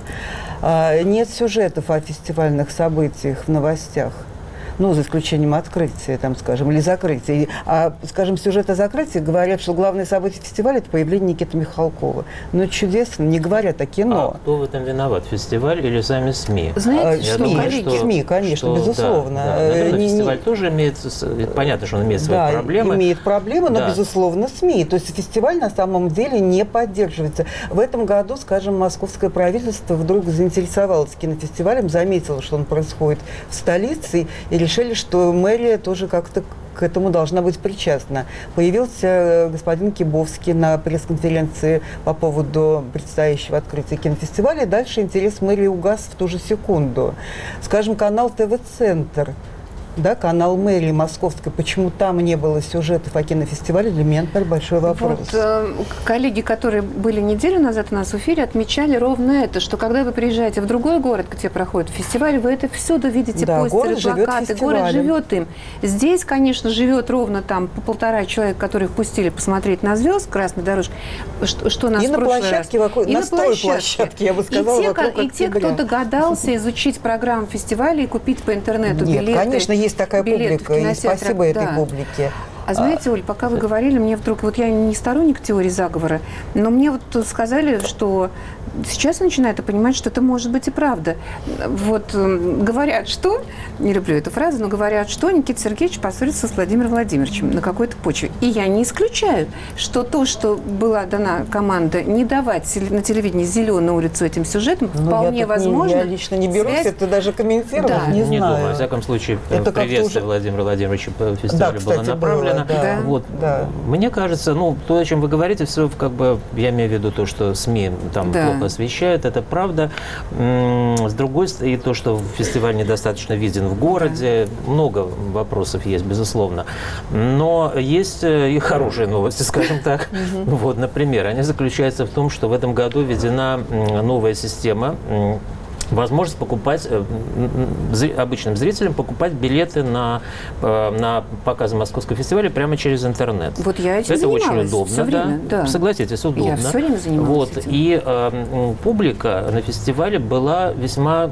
Нет сюжетов о фестивальных событиях в новостях. За исключением открытия, или закрытия. Сюжет о закрытии говорят, что главное событие фестиваля – это появление Никиты Михалкова. Чудесно, не говорят о кино. А кто в этом виноват, фестиваль или сами СМИ? Знаете, СМИ, конечно, безусловно. Наверное, фестиваль тоже имеет, понятно, что он имеет свои проблемы. Имеет проблемы, но, безусловно, СМИ. То есть фестиваль на самом деле не поддерживается. В этом году, московское правительство вдруг заинтересовалось кинофестивалем, заметило, что он происходит в столице, и решили, что мэрия тоже как-то к этому должна быть причастна. Появился господин Кибовский на пресс-конференции по поводу предстоящего открытия кинофестиваля. И дальше интерес мэрии угас в ту же секунду. Канал ТВ-центр, канал мэрии московской, почему там не было сюжетов о кинофестивале, для меня, например, большой вопрос. Коллеги, которые были неделю назад у нас в эфире, отмечали ровно это, что когда вы приезжаете в другой город, где проходит фестиваль, вы это всюду видите, постеры, плакаты, город живет им. Здесь, конечно, живет ровно там по 1,5 человека, которых пустили посмотреть на звезд красной дорожки, что нас и на площадке, на площадке, я бы сказала, и те, кто догадался изучить программу фестиваля и купить по интернету билеты. Конечно, есть такая публика, и спасибо этой публике. А знаете, Оль, пока вы говорили, мне вдруг, я не сторонник теории заговора, но мне сказали, что сейчас я начинаю понимать, что это может быть и правда. Говорят, что, не люблю эту фразу, но говорят, что Никита Сергеевич поссорился с Владимиром Владимировичем на какой-то почве. И я не исключаю, что то, что была дана команда не давать на телевидении зеленую улицу этим сюжетам, вполне возможно. Я лично не берусь это даже комментировать, не знаю. Думаю, во всяком случае, приветствие Владимира Владимировича по фестивалю было направлено. Мне кажется, то, о чем вы говорите, все я имею в виду то, что СМИ там плохо посвящают, это правда. С другой стороны, и то, что фестиваль недостаточно виден в городе, много вопросов есть, безусловно. Но есть и хорошие новости, скажем так. Вот, например, они заключаются в том, что в этом году введена новая система, возможность покупать обычным зрителям покупать билеты на показы Московского фестиваля прямо через интернет. Вот я этим Это очень занималась удобно, все время, да. Согласитесь, удобно. Я все время занималась этим. И публика на фестивале была весьма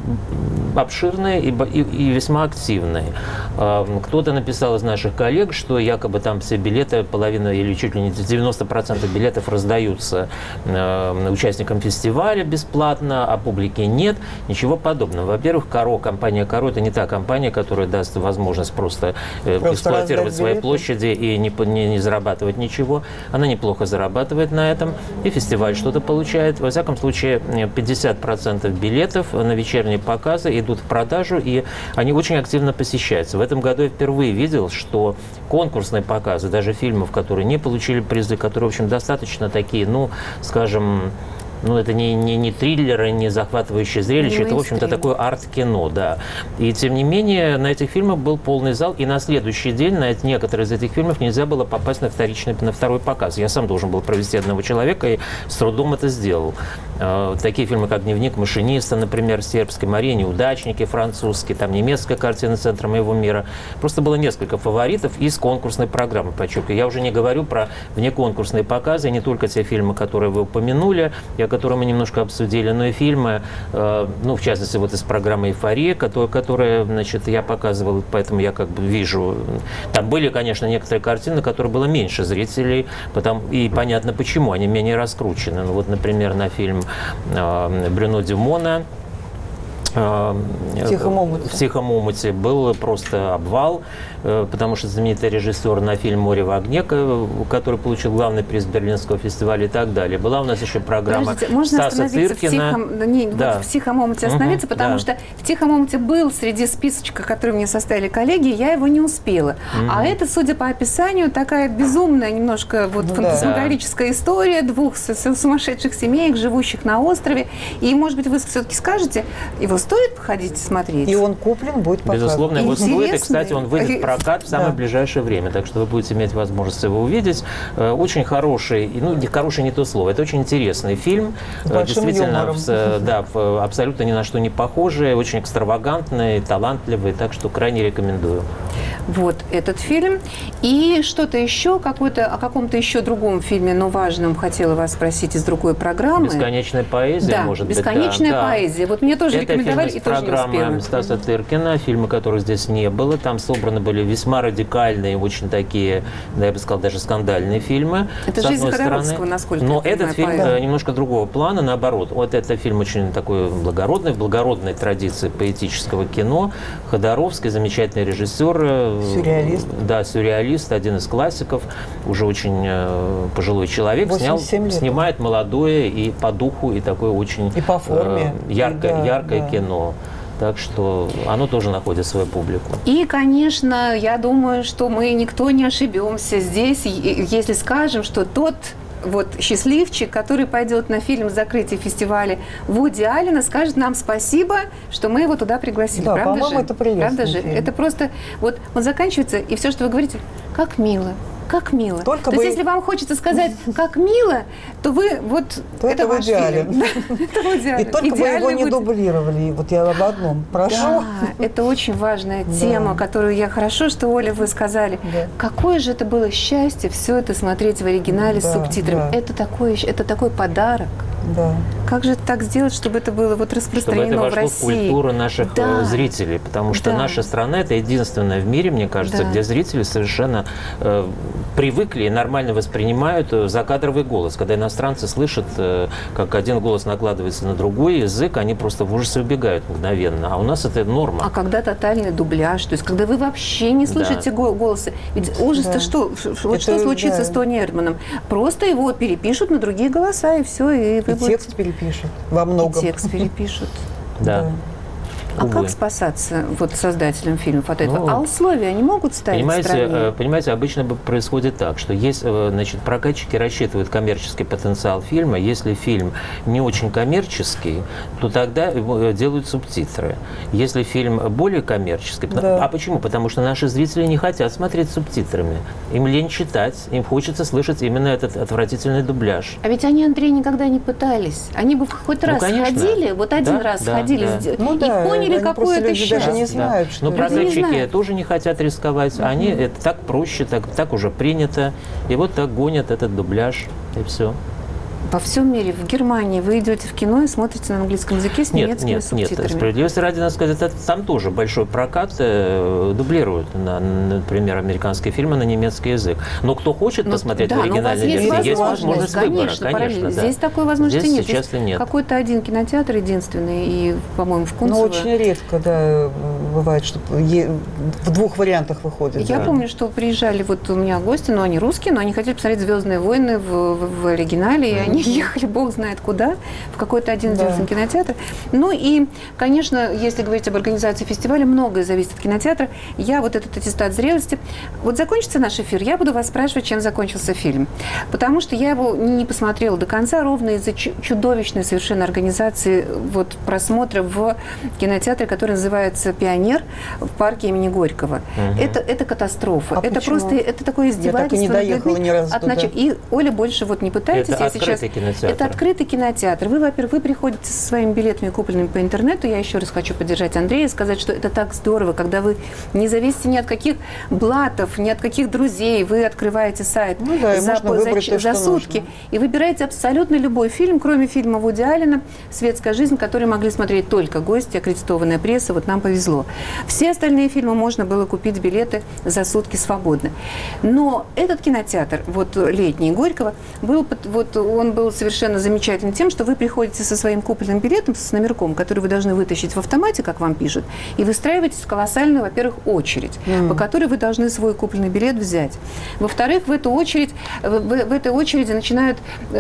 обширные и весьма активные. Кто-то написал из наших коллег, что якобы там все билеты, половина или чуть ли не 90% билетов раздаются участникам фестиваля бесплатно, а публики нет. Ничего подобного. Во-первых, компания «Каро» — это не та компания, которая даст возможность просто эксплуатировать свои площади и не зарабатывать ничего. Она неплохо зарабатывает на этом, и фестиваль что-то получает. Во всяком случае, 50% билетов на вечерние показы идут в продажу, и они очень активно посещаются. В этом году я впервые видел, что конкурсные показы, даже фильмов, которые не получили призы, которые, в общем, достаточно такие, ну, скажем, ну, это не триллеры, не захватывающее зрелище, это, в общем-то, такое арт-кино, да. И, тем не менее, на этих фильмах был полный зал, и на следующий день на некоторые из этих фильмов нельзя было попасть на второй показ. Я сам должен был провести одного человека, и с трудом это сделал. Такие фильмы, как «Дневник машиниста», например, сербской Марии, «Неудачники» французские, там немецкая картина «Центра моего мира». Просто было несколько фаворитов из конкурсной программы, подчеркиваю. Я уже не говорю про внеконкурсные показы, не только те фильмы, которые вы упомянули, которые мы немножко обсудили, но и фильмы, ну, в частности, вот из программы «Эйфория», которые, значит, я показывал, поэтому я как бы вижу. Там были, конечно, некоторые картины, на которые было меньше зрителей, и понятно почему, они менее раскручены. Ну, вот, например, на фильм Брюно Дюмона в «Тихом омуте» был просто обвал, потому что знаменитый режиссер на фильм «Море в огне», который получил главный приз Берлинского фестиваля и так далее. Была у нас еще программа Стаса Тыркина. В «Тихом омуте» остановиться, потому что в «Тихом омуте» был среди списочка, который мне составили коллеги, я его не успела. А это, судя по описанию, такая безумная немножко фантасмагорическая история двух сумасшедших семей, живущих на острове. И, может быть, вы все-таки скажете, его стоит походить смотреть? И он куплен, будет показан. Безусловно, его стоит. И, кстати, он выйдет в прокат в самое ближайшее время. Так что вы будете иметь возможность его увидеть. Очень хороший, ну, хороший не то слово, это очень интересный фильм. Действительно, абсолютно ни на что не похожий, очень экстравагантный, талантливый. Так что крайне рекомендую. Вот этот фильм. И что-то еще, о каком-то еще другом фильме, но важном, хотела вас спросить из другой программы. «Бесконечная поэзия», может быть. «Бесконечная поэзия». Вот мне тоже рекомендовали, и тоже не успела. Программа Стаса Тыркина, фильмы, которых здесь не было. Там собраны были весьма радикальные, очень такие, да, я бы сказал, даже скандальные фильмы. Это «Жизнь Ходоровского», насколько но этот фильм немножко другого плана, наоборот. Вот это фильм очень такой благородный, в благородной традиции поэтического кино. Ходоровский, замечательный режиссер. Сюрреалист. Да, сюрреалист, один из классиков, уже очень пожилой человек. Снимает молодое и по духу, и такое очень и по форме. Яркое кино. Так что оно тоже находит свою публику. И, конечно, я думаю, что мы никто не ошибемся здесь, если скажем, что тот счастливчик, который пойдет на фильм закрытия фестиваля Вуди Аллена, скажет нам спасибо, что мы его туда пригласили. Да, правда же? Это прелестный фильм. Это просто, он заканчивается, и все, что вы говорите, как мило. Как мило. То есть, если вам хочется сказать, как мило, то вы это ваш фильм. И только бы его не дублировали. Вот я об одном прошу. Да, это очень важная тема, которую хорошо, что, Оля, вы сказали. Какое же это было счастье все это смотреть в оригинале с субтитрами. Это такой подарок. Да. Как же так сделать, чтобы это было распространено в России? Чтобы это вошло в культуру наших зрителей. Потому что наша страна – это единственная в мире, мне кажется, где зрители совершенно привыкли и нормально воспринимают закадровый голос. Когда иностранцы слышат, как один голос накладывается на другой язык, они просто в ужасе убегают мгновенно. А у нас это норма. А когда тотальный дубляж, то есть когда вы вообще не слышите голоса. Ведь ужас-то что? Что случится с Тони Эрдманом? Просто его перепишут на другие голоса, и все. И текст перепишут во многом. И текст перепишут. Да. А как спасаться вот создателям фильмов от этого? А условия они могут ставить стране? Понимаете, обычно происходит так, что значит, прокатчики рассчитывают коммерческий потенциал фильма. Если фильм не очень коммерческий, то тогда делают субтитры. Если фильм более коммерческий... А почему? Потому что наши зрители не хотят смотреть субтитрами. Им лень читать, им хочется слышать именно этот отвратительный дубляж. А ведь они, Андрей, никогда не пытались. Они бы хоть раз ходили, вот один раз сходили, и поняли, какое это счастье. Даже не знают, что... Но прокатчики тоже не хотят рисковать. Они, это так проще, так уже принято. И вот так гонят этот дубляж, и все. Во всем мире, в Германии вы идете в кино и смотрите на английском языке с немецкими субтитрами. Нет, справедливости ради, надо сказать, там тоже большой прокат дублируют, например, американские фильмы на немецкий язык. Но кто хочет посмотреть в оригинальной версии, есть возможность выбора, конечно. Здесь такой возможности нет. Сейчас нет. Какой-то один кинотеатр единственный, и, по-моему, в Кунцево. Но очень редко, бывает, что в двух вариантах выходит. Я помню, что приезжали вот у меня гости, но они русские, но они хотели посмотреть «Звездные войны» в оригинале, и они ехали, бог знает куда, в какой-то один кинотеатр. Ну и, конечно, если говорить об организации фестиваля, многое зависит от кинотеатра. Я вот этот аттестат зрелости. Вот закончится наш эфир, я буду вас спрашивать, чем закончился фильм. Потому что я его не посмотрела до конца, ровно из-за чудовищной совершенно организации вот просмотра в кинотеатре, который называется «Пионер» в парке имени Горького. Это катастрофа. Это просто, это такое издевательство. Я так и не доехала ни разу туда. И, Оля, больше вот не пытайтесь. Я сейчас... Это открытый кинотеатр. Вы, во-первых, вы приходите со своими билетами, купленными по интернету. Я еще раз хочу поддержать Андрея и сказать, что это так здорово, когда вы не зависите ни от каких блатов, ни от каких друзей. Вы открываете сайт за сутки и выбираете абсолютно любой фильм, кроме фильма Вуди Аллена «Светская жизнь», который могли смотреть только гости, аккредитованная пресса. Вот нам повезло. Все остальные фильмы можно было купить билеты за сутки свободно. Но этот кинотеатр, вот летний Горького, он был совершенно замечательный тем, что вы приходите со своим купленным билетом, с номерком, который вы должны вытащить в автомате, как вам пишут, и выстраиваетесь в колоссальную, во-первых, очередь, по которой вы должны свой купленный билет взять. Во-вторых, в этой очереди начинают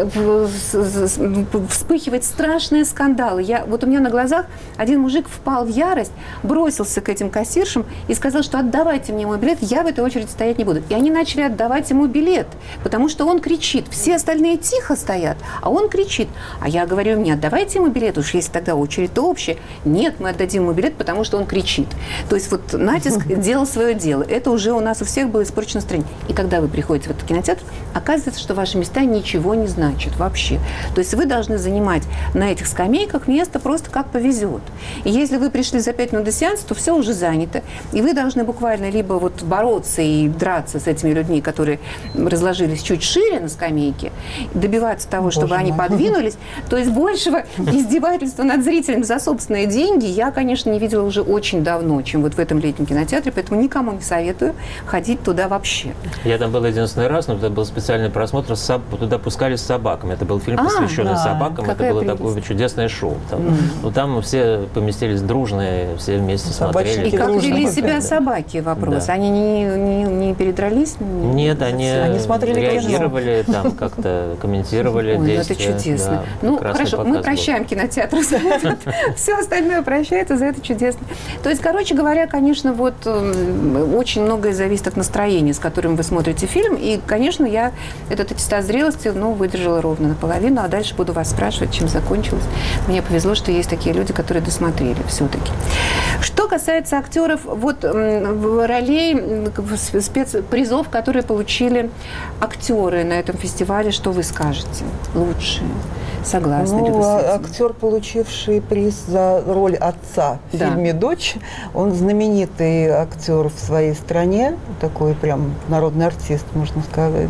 вспыхивать страшные скандалы. Вот у меня на глазах один мужик впал в ярость, бросился к этим кассиршам и сказал, что отдавайте мне мой билет, я в этой очереди стоять не буду. И они начали отдавать ему билет, потому что он кричит. Все остальные тихо стоят, а он кричит. А я говорю, не отдавайте ему билет, уж если тогда очередь-то общая. Нет, мы отдадим ему билет, потому что он кричит. То есть вот натиск делал свое дело. Это уже у нас у всех было испорчено настроение. И когда вы приходите в этот кинотеатр, оказывается, что ваши места ничего не значат вообще. То есть вы должны занимать на этих скамейках место просто как повезет. И если вы пришли за 5 минут до сеанса, то все уже занято. И вы должны буквально либо вот бороться и драться с этими людьми, которые разложились чуть шире на скамейке, добиваться того, чтобы они подвинулись. То есть большего издевательства над зрителем за собственные деньги я, конечно, не видела уже очень давно, чем вот в этом летнем кинотеатре, поэтому никому не советую ходить туда вообще. Я там был единственный раз, но это был специальный просмотр, туда пускали с собаками. Это был фильм, посвященный собакам, это было такое чудесное шоу. Там все поместились дружно, все вместе смотрели. И как вели себя собаки, вопрос? Они не передрались? Нет, они реагировали, там как-то комментировали действия. Это чудесно. Ну, хорошо, мы прощаем кинотеатр за это. Все остальное прощается за это чудесно. То есть, короче говоря, конечно, вот очень многое зависит от настроения, с которым вы смотрите фильм. И, конечно, я этот аттестат зрелости, выдержала ровно наполовину, а дальше буду вас спрашивать, чем закончилось. Мне повезло, что есть такие люди, которые досмотрели все-таки. Что касается актеров, вот ролей, спецпризов, которые получили актеры на этом фестивале, что вы скажете? Лучшие. Согласны ли вы с этим? Актер, получивший приз за роль отца в фильме «Дочь», он знаменитый актер в своей стране, такой прям народный артист, можно сказать.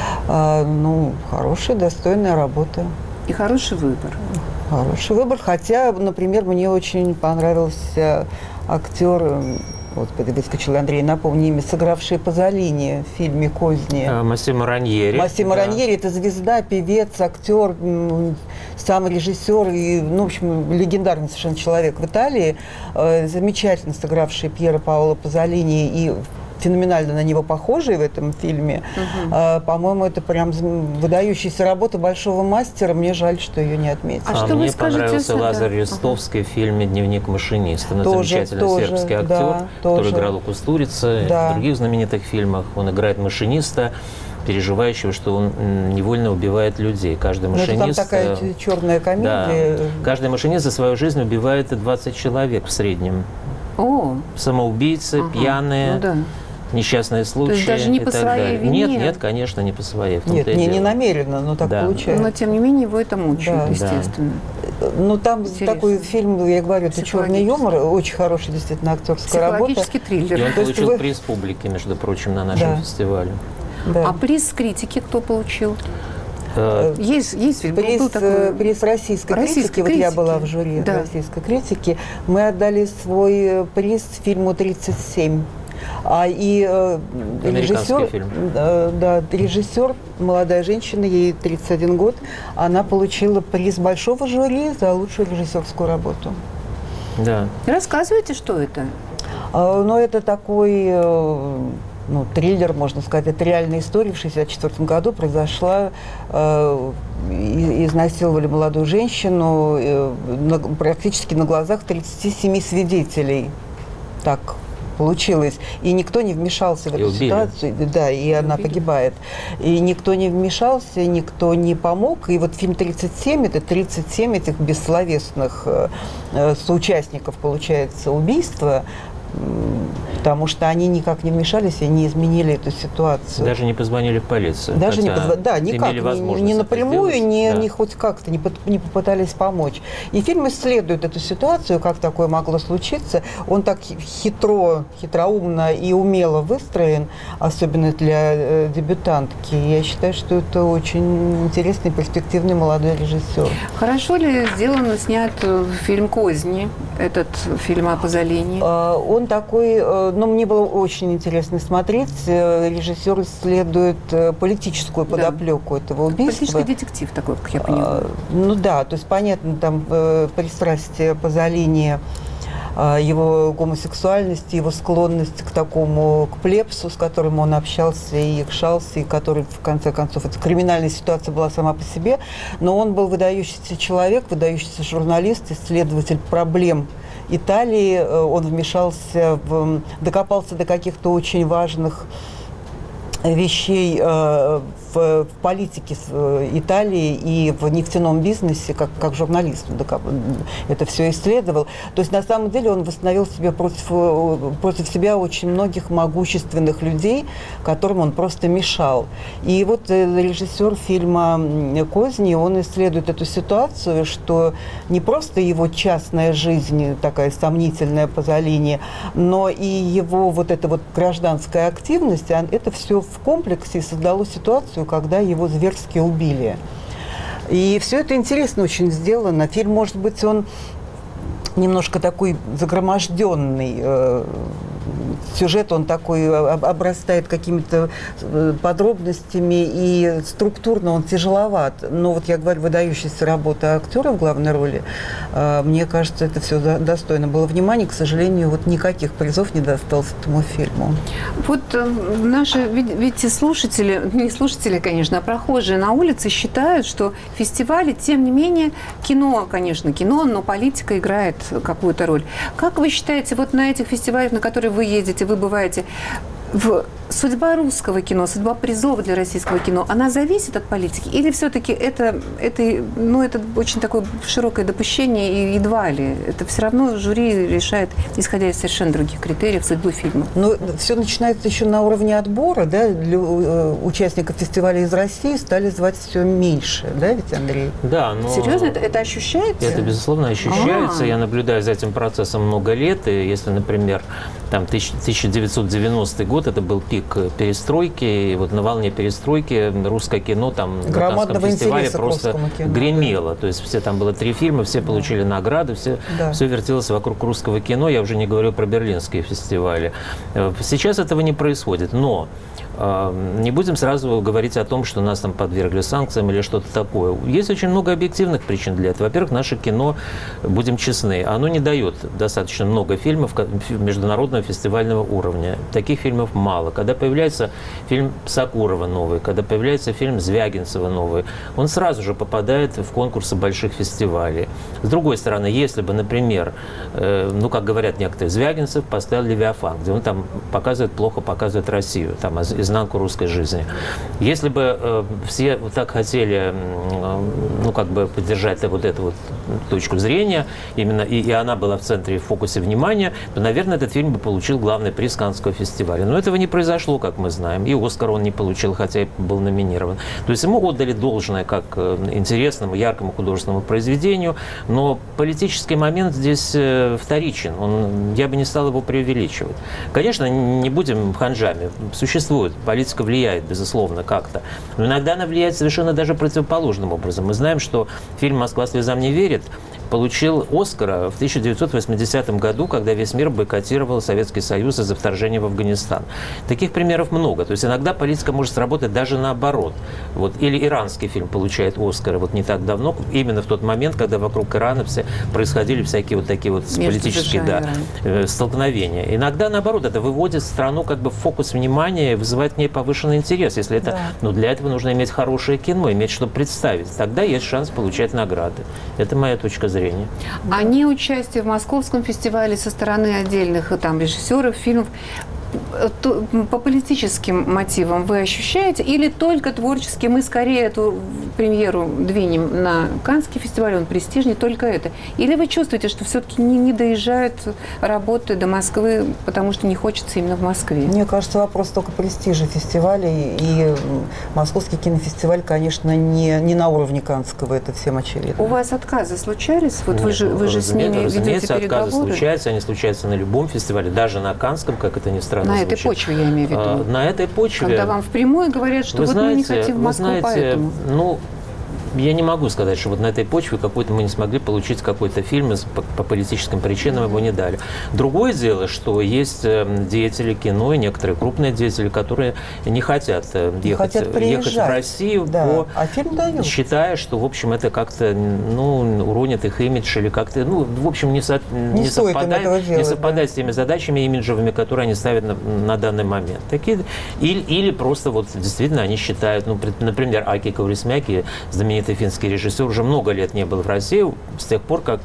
Хорошая, достойная работа. И хороший выбор. Хороший выбор, хотя, например, мне очень понравился актер, господи, выскочил Андрей, напомни имя, сыгравший Пазолини в фильме «Козни». Массимо Раньери. Массимо Раньери – это звезда, певец, актер, сам режиссер и, в общем, легендарный совершенно человек в Италии, замечательно сыгравший Пьера Паоло Пазолини и феноменально на него похожий в этом фильме. По-моему, это прям выдающаяся работа большого мастера. Мне жаль, что ее не отметили. Мне понравился Лазарь Ростовский в фильме «Дневник машиниста». Замечательный сербский актер, который играл у Кустурицы и в других знаменитых фильмах. Он играет машиниста, переживающего, что он невольно убивает людей. Каждый машинист... Там такая черная комедия. Да, каждый машинист за свою жизнь убивает 20 человек в среднем. Самоубийцы, пьяные, несчастные случаи. То есть даже не по своей вине? Нет, конечно, не по своей. Нет, не намеренно, но так получается. Но, тем не менее, его это мучает, естественно. Ну, там такой фильм, я говорю, это черный юмор, очень хорошая действительно актерская работа. Психологический триллер. И он получил приз публики, между прочим, на нашем фестивале. А приз критики кто получил? Есть фильм. Приз российской критики. Вот я была в жюри российской критики. Мы отдали свой приз фильму «37». Американский фильм. Режиссер, молодая женщина, ей 31 год, она получила приз большого жюри за лучшую режиссерскую работу. Да. Рассказывайте, что это? Это такой... триллер, можно сказать, это реальная история. В 1964 году произошла, изнасиловали молодую женщину практически на глазах 37 свидетелей. Так получилось. И никто не вмешался в эту ситуацию. Да, и она погибает. И никто не вмешался, никто не помог. И вот фильм «37» — это 37 этих бессловесных соучастников, получается, убийства, потому что они никак не вмешались и не изменили эту ситуацию. Даже не позвонили в полицию. Даже никак. Не напрямую, не хоть как-то не попытались помочь. И фильм исследует эту ситуацию, как такое могло случиться. Он так хитроумно и умело выстроен, особенно для дебютантки. Я считаю, что это очень интересный, перспективный молодой режиссер. Хорошо ли снят фильм «Козни», этот фильм о Пазолини? Он такой, мне было очень интересно смотреть. Режиссер исследует политическую подоплеку этого убийства. Политический детектив такой, как я понимаю. То есть понятно, там пристрастие Пазолини, его гомосексуальность, его склонность к к плебсу, с которым он общался и якшался, и который, в конце концов, эта криминальная ситуация была сама по себе. Но он был выдающийся человек, выдающийся журналист, исследователь проблем Италии. Он докопался до каких-то очень важных вещей в политике Италии и в нефтяном бизнесе, как журналист это все исследовал. То есть, на самом деле, он восстановил себе против себя очень многих могущественных людей, которым он просто мешал. И вот режиссер фильма «Козни», он исследует эту ситуацию, что не просто его частная жизнь такая сомнительная Пазолини, но и его эта гражданская активность, это все в комплексе создало ситуацию, когда его зверски убили. И все это интересно очень сделано. Фильм, может быть, он немножко такой загроможденный. Сюжет, он такой, обрастает какими-то подробностями, и структурно он тяжеловат. Но я говорю, выдающаяся работа актера в главной роли, мне кажется, это все достойно было внимания. К сожалению, никаких призов не досталось этому фильму. Наши, видите, слушатели, не слушатели, конечно, а прохожие на улице считают, что фестивали, тем не менее, кино, конечно, кино, но политика играет какую-то роль. Как вы считаете, на этих фестивалях, на которые вы едете, вы бываете, судьба русского кино, судьба призов для российского кино, она зависит от политики? Или все-таки это очень такое широкое допущение, и едва ли? Это все равно жюри решает, исходя из совершенно других критериев, судьбу фильма. Все начинается еще на уровне отбора, да? Для участников фестиваля из России стали звать все меньше, да, ведь, Андрей? Да, но... Серьезно? Это ощущается? Это, безусловно, ощущается. Я наблюдаю за этим процессом много лет, и если, например, 1990 год, это был пик перестройки, и на волне перестройки русское кино на Каннском фестивале просто гремело. То есть там было 3 фильма, все получили награды, все вертелось вокруг русского кино. Я уже не говорю про берлинские фестивали. Сейчас этого не происходит, но Не будем сразу говорить о том, что нас там подвергли санкциям или что-то такое. Есть очень много объективных причин для этого. Во-первых, наше кино, будем честны, оно не дает достаточно много фильмов международного фестивального уровня. Таких фильмов мало. Когда появляется фильм Сакурова новый, когда появляется фильм Звягинцева новый, он сразу же попадает в конкурсы больших фестивалей. С другой стороны, если бы, например, ну, как говорят некоторые, Звягинцев поставил «Левиафан», где он там плохо показывает Россию, там, изнанку русской жизни. Если бы все вот так хотели, ну, как бы поддержать вот эту вот точку зрения, именно, и она была в центре, в фокусе внимания, то, наверное, этот фильм бы получил главный приз Каннского фестиваля. Но этого не произошло, как мы знаем. И «Оскар» он не получил, хотя и был номинирован. То есть ему отдали должное как интересному, яркому художественному произведению, но политический момент здесь вторичен. Я бы не стал его преувеличивать. Конечно, не будем ханжами. Существует, политика влияет, безусловно, как-то. Но иногда она влияет совершенно даже противоположным образом. Мы знаем, что фильм «Москва слезам не верит» получил «Оскара в 1980 году, когда весь мир бойкотировал Советский Союз из-за вторжения в Афганистан. Таких примеров много. То есть иногда политика может сработать даже наоборот. Вот. Или иранский фильм получает «Оскара» вот не так давно, именно в тот момент, когда вокруг Ирана происходили всякие вот такие вот политические столкновения. Иногда, наоборот, это выводит страну как бы в фокус внимания и вызывает к ней повышенный интерес. Если это, ну, для этого нужно иметь хорошее кино, иметь что представить. Тогда есть шанс получать награды. Это моя точка зрения. А не участие в Московском фестивале со стороны отдельных там режиссеров фильмов по политическим мотивам вы ощущаете или только творчески? Мы скорее эту премьеру двинем на Каннский фестиваль, он престижнее, только это. Или вы чувствуете, что все-таки не доезжают работы до Москвы, потому что не хочется именно в Москве? Мне кажется, вопрос только престижа фестиваля. И Московский кинофестиваль, конечно, не на уровне Каннского, это всем очевидно. У вас отказы случались? Вот вы же с ними ведете переговоры? Отказы случаются, они случаются на любом фестивале, даже на Каннском, как это ни странно. На этой почве, я имею в виду. На этой почве. Когда вам впрямую говорят, что вот мы не хотим в Москву, поэтому. Ну, я не могу сказать, что вот на этой почве какой-то мы не смогли получить какой-то фильм, по политическим причинам его не дали. Другое дело, что есть деятели кино и некоторые крупные деятели, которые не хотят ехать в Россию, считая, что, в общем, это как-то, ну, уронит их имидж или как-то, ну, в общем, не совпадает с теми задачами имиджевыми, которые они ставят на данный момент. Такие, или просто вот действительно они считают, ну, например, Аки Каурисмяки, знаменитый финский режиссер, уже много лет не был в России, с тех пор, как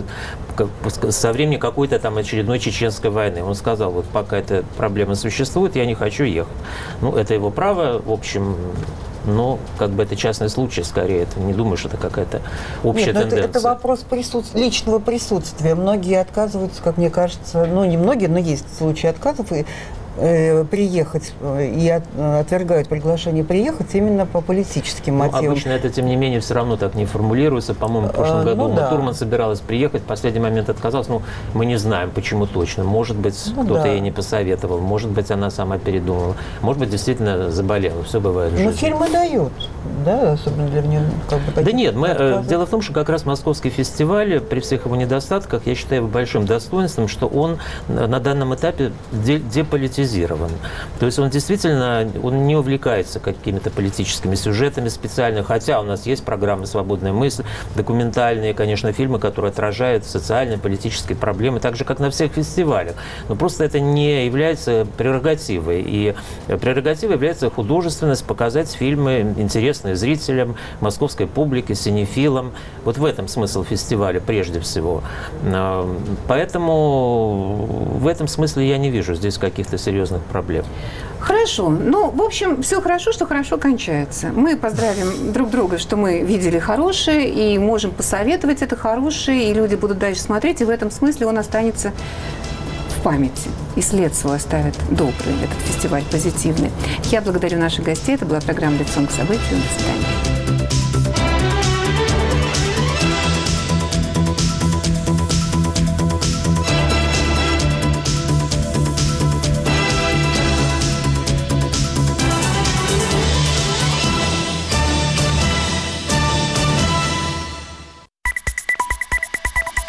со времени какой-то там очередной чеченской войны. Он сказал, вот пока эта проблема существует, я не хочу ехать. Ну, это его право, в общем, но как бы это частный случай, скорее. Это, не думаю, что это какая-то общая тенденция. Это вопрос личного присутствия. Многие отказываются, как мне кажется, ну, не многие, но есть случаи отказов, и приехать и отвергают приглашение приехать именно по политическим мотивам. Обычно это, тем не менее, все равно так не формулируется. По-моему, в прошлом году Турман собиралась приехать, в последний момент отказалась. Ну, мы не знаем, почему точно. Может быть, кто-то ей не посоветовал, может быть, она сама передумала, может быть, действительно заболела. Все бывает в жизни. Но фильмы дают, да, особенно для нее. Да нет, дело в том, что как раз Московский фестиваль, при всех его недостатках, я считаю его большим достоинством, что он на данном этапе деполитизирован. То есть он действительно не увлекается какими-то политическими сюжетами специально, хотя у нас есть программы «Свободная мысль», документальные, конечно, фильмы, которые отражают социальные, политические проблемы, так же, как на всех фестивалях. Но просто это не является прерогативой. И прерогативой является художественность, показать фильмы, интересные зрителям, московской публике, синефилам. Вот в этом смысл фестиваля прежде всего. Поэтому в этом смысле я не вижу здесь каких-то серьезных проблем. Хорошо. Ну, в общем, все хорошо, что хорошо кончается. Мы поздравим друг друга, что мы видели хорошее и можем посоветовать это хорошее, и люди будут дальше смотреть, и в этом смысле он останется в памяти. И след свой оставит добрый, этот фестиваль позитивный. Я благодарю наших гостей. Это была программа «Лицом к событию». До свидания.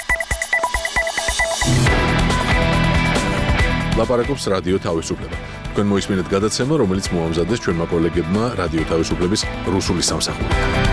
ლაპარაკობს რადიო თავისუფლება. თქვენ მოისმინეთ გადაცემა, რომელიც მოამზადეს ჩვენმა კოლეგებმა რადიო თავისუფლების რუსული სამსახური.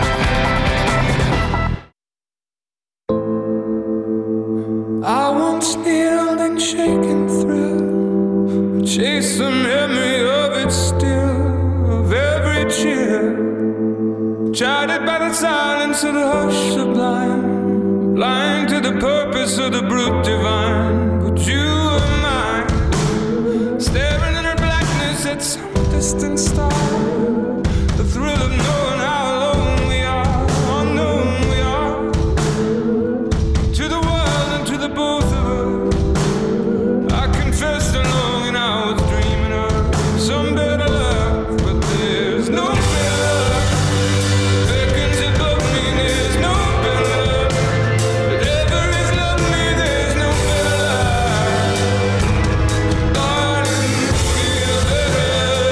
I once kneeled and shaken through, chase the memory of it still, of every cheer, chided by the silence of the hush sublime, blind to the purpose of the brute divine. But you are mine, staring in her blackness at some distant star, the thrill of knowing how alone we are, unknown we are, to the world and to the both of us. I confess the longing I was dreaming of, some better love, but there's no better love. Beckons above me, there's no better love. Whatever is love me, there's no better love. Darling, feel better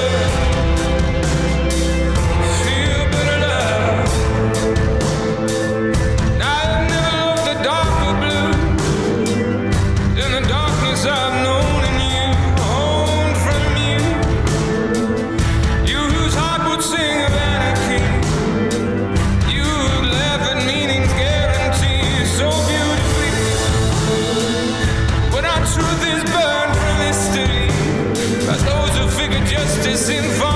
love. I've never loved the darker blue than the darkness I've known in you, owned from you. You whose heart would sing of anarchy, you who'd laugh at meaning's guarantee so beautifully. When our truth is burned from history by those who figure justice in far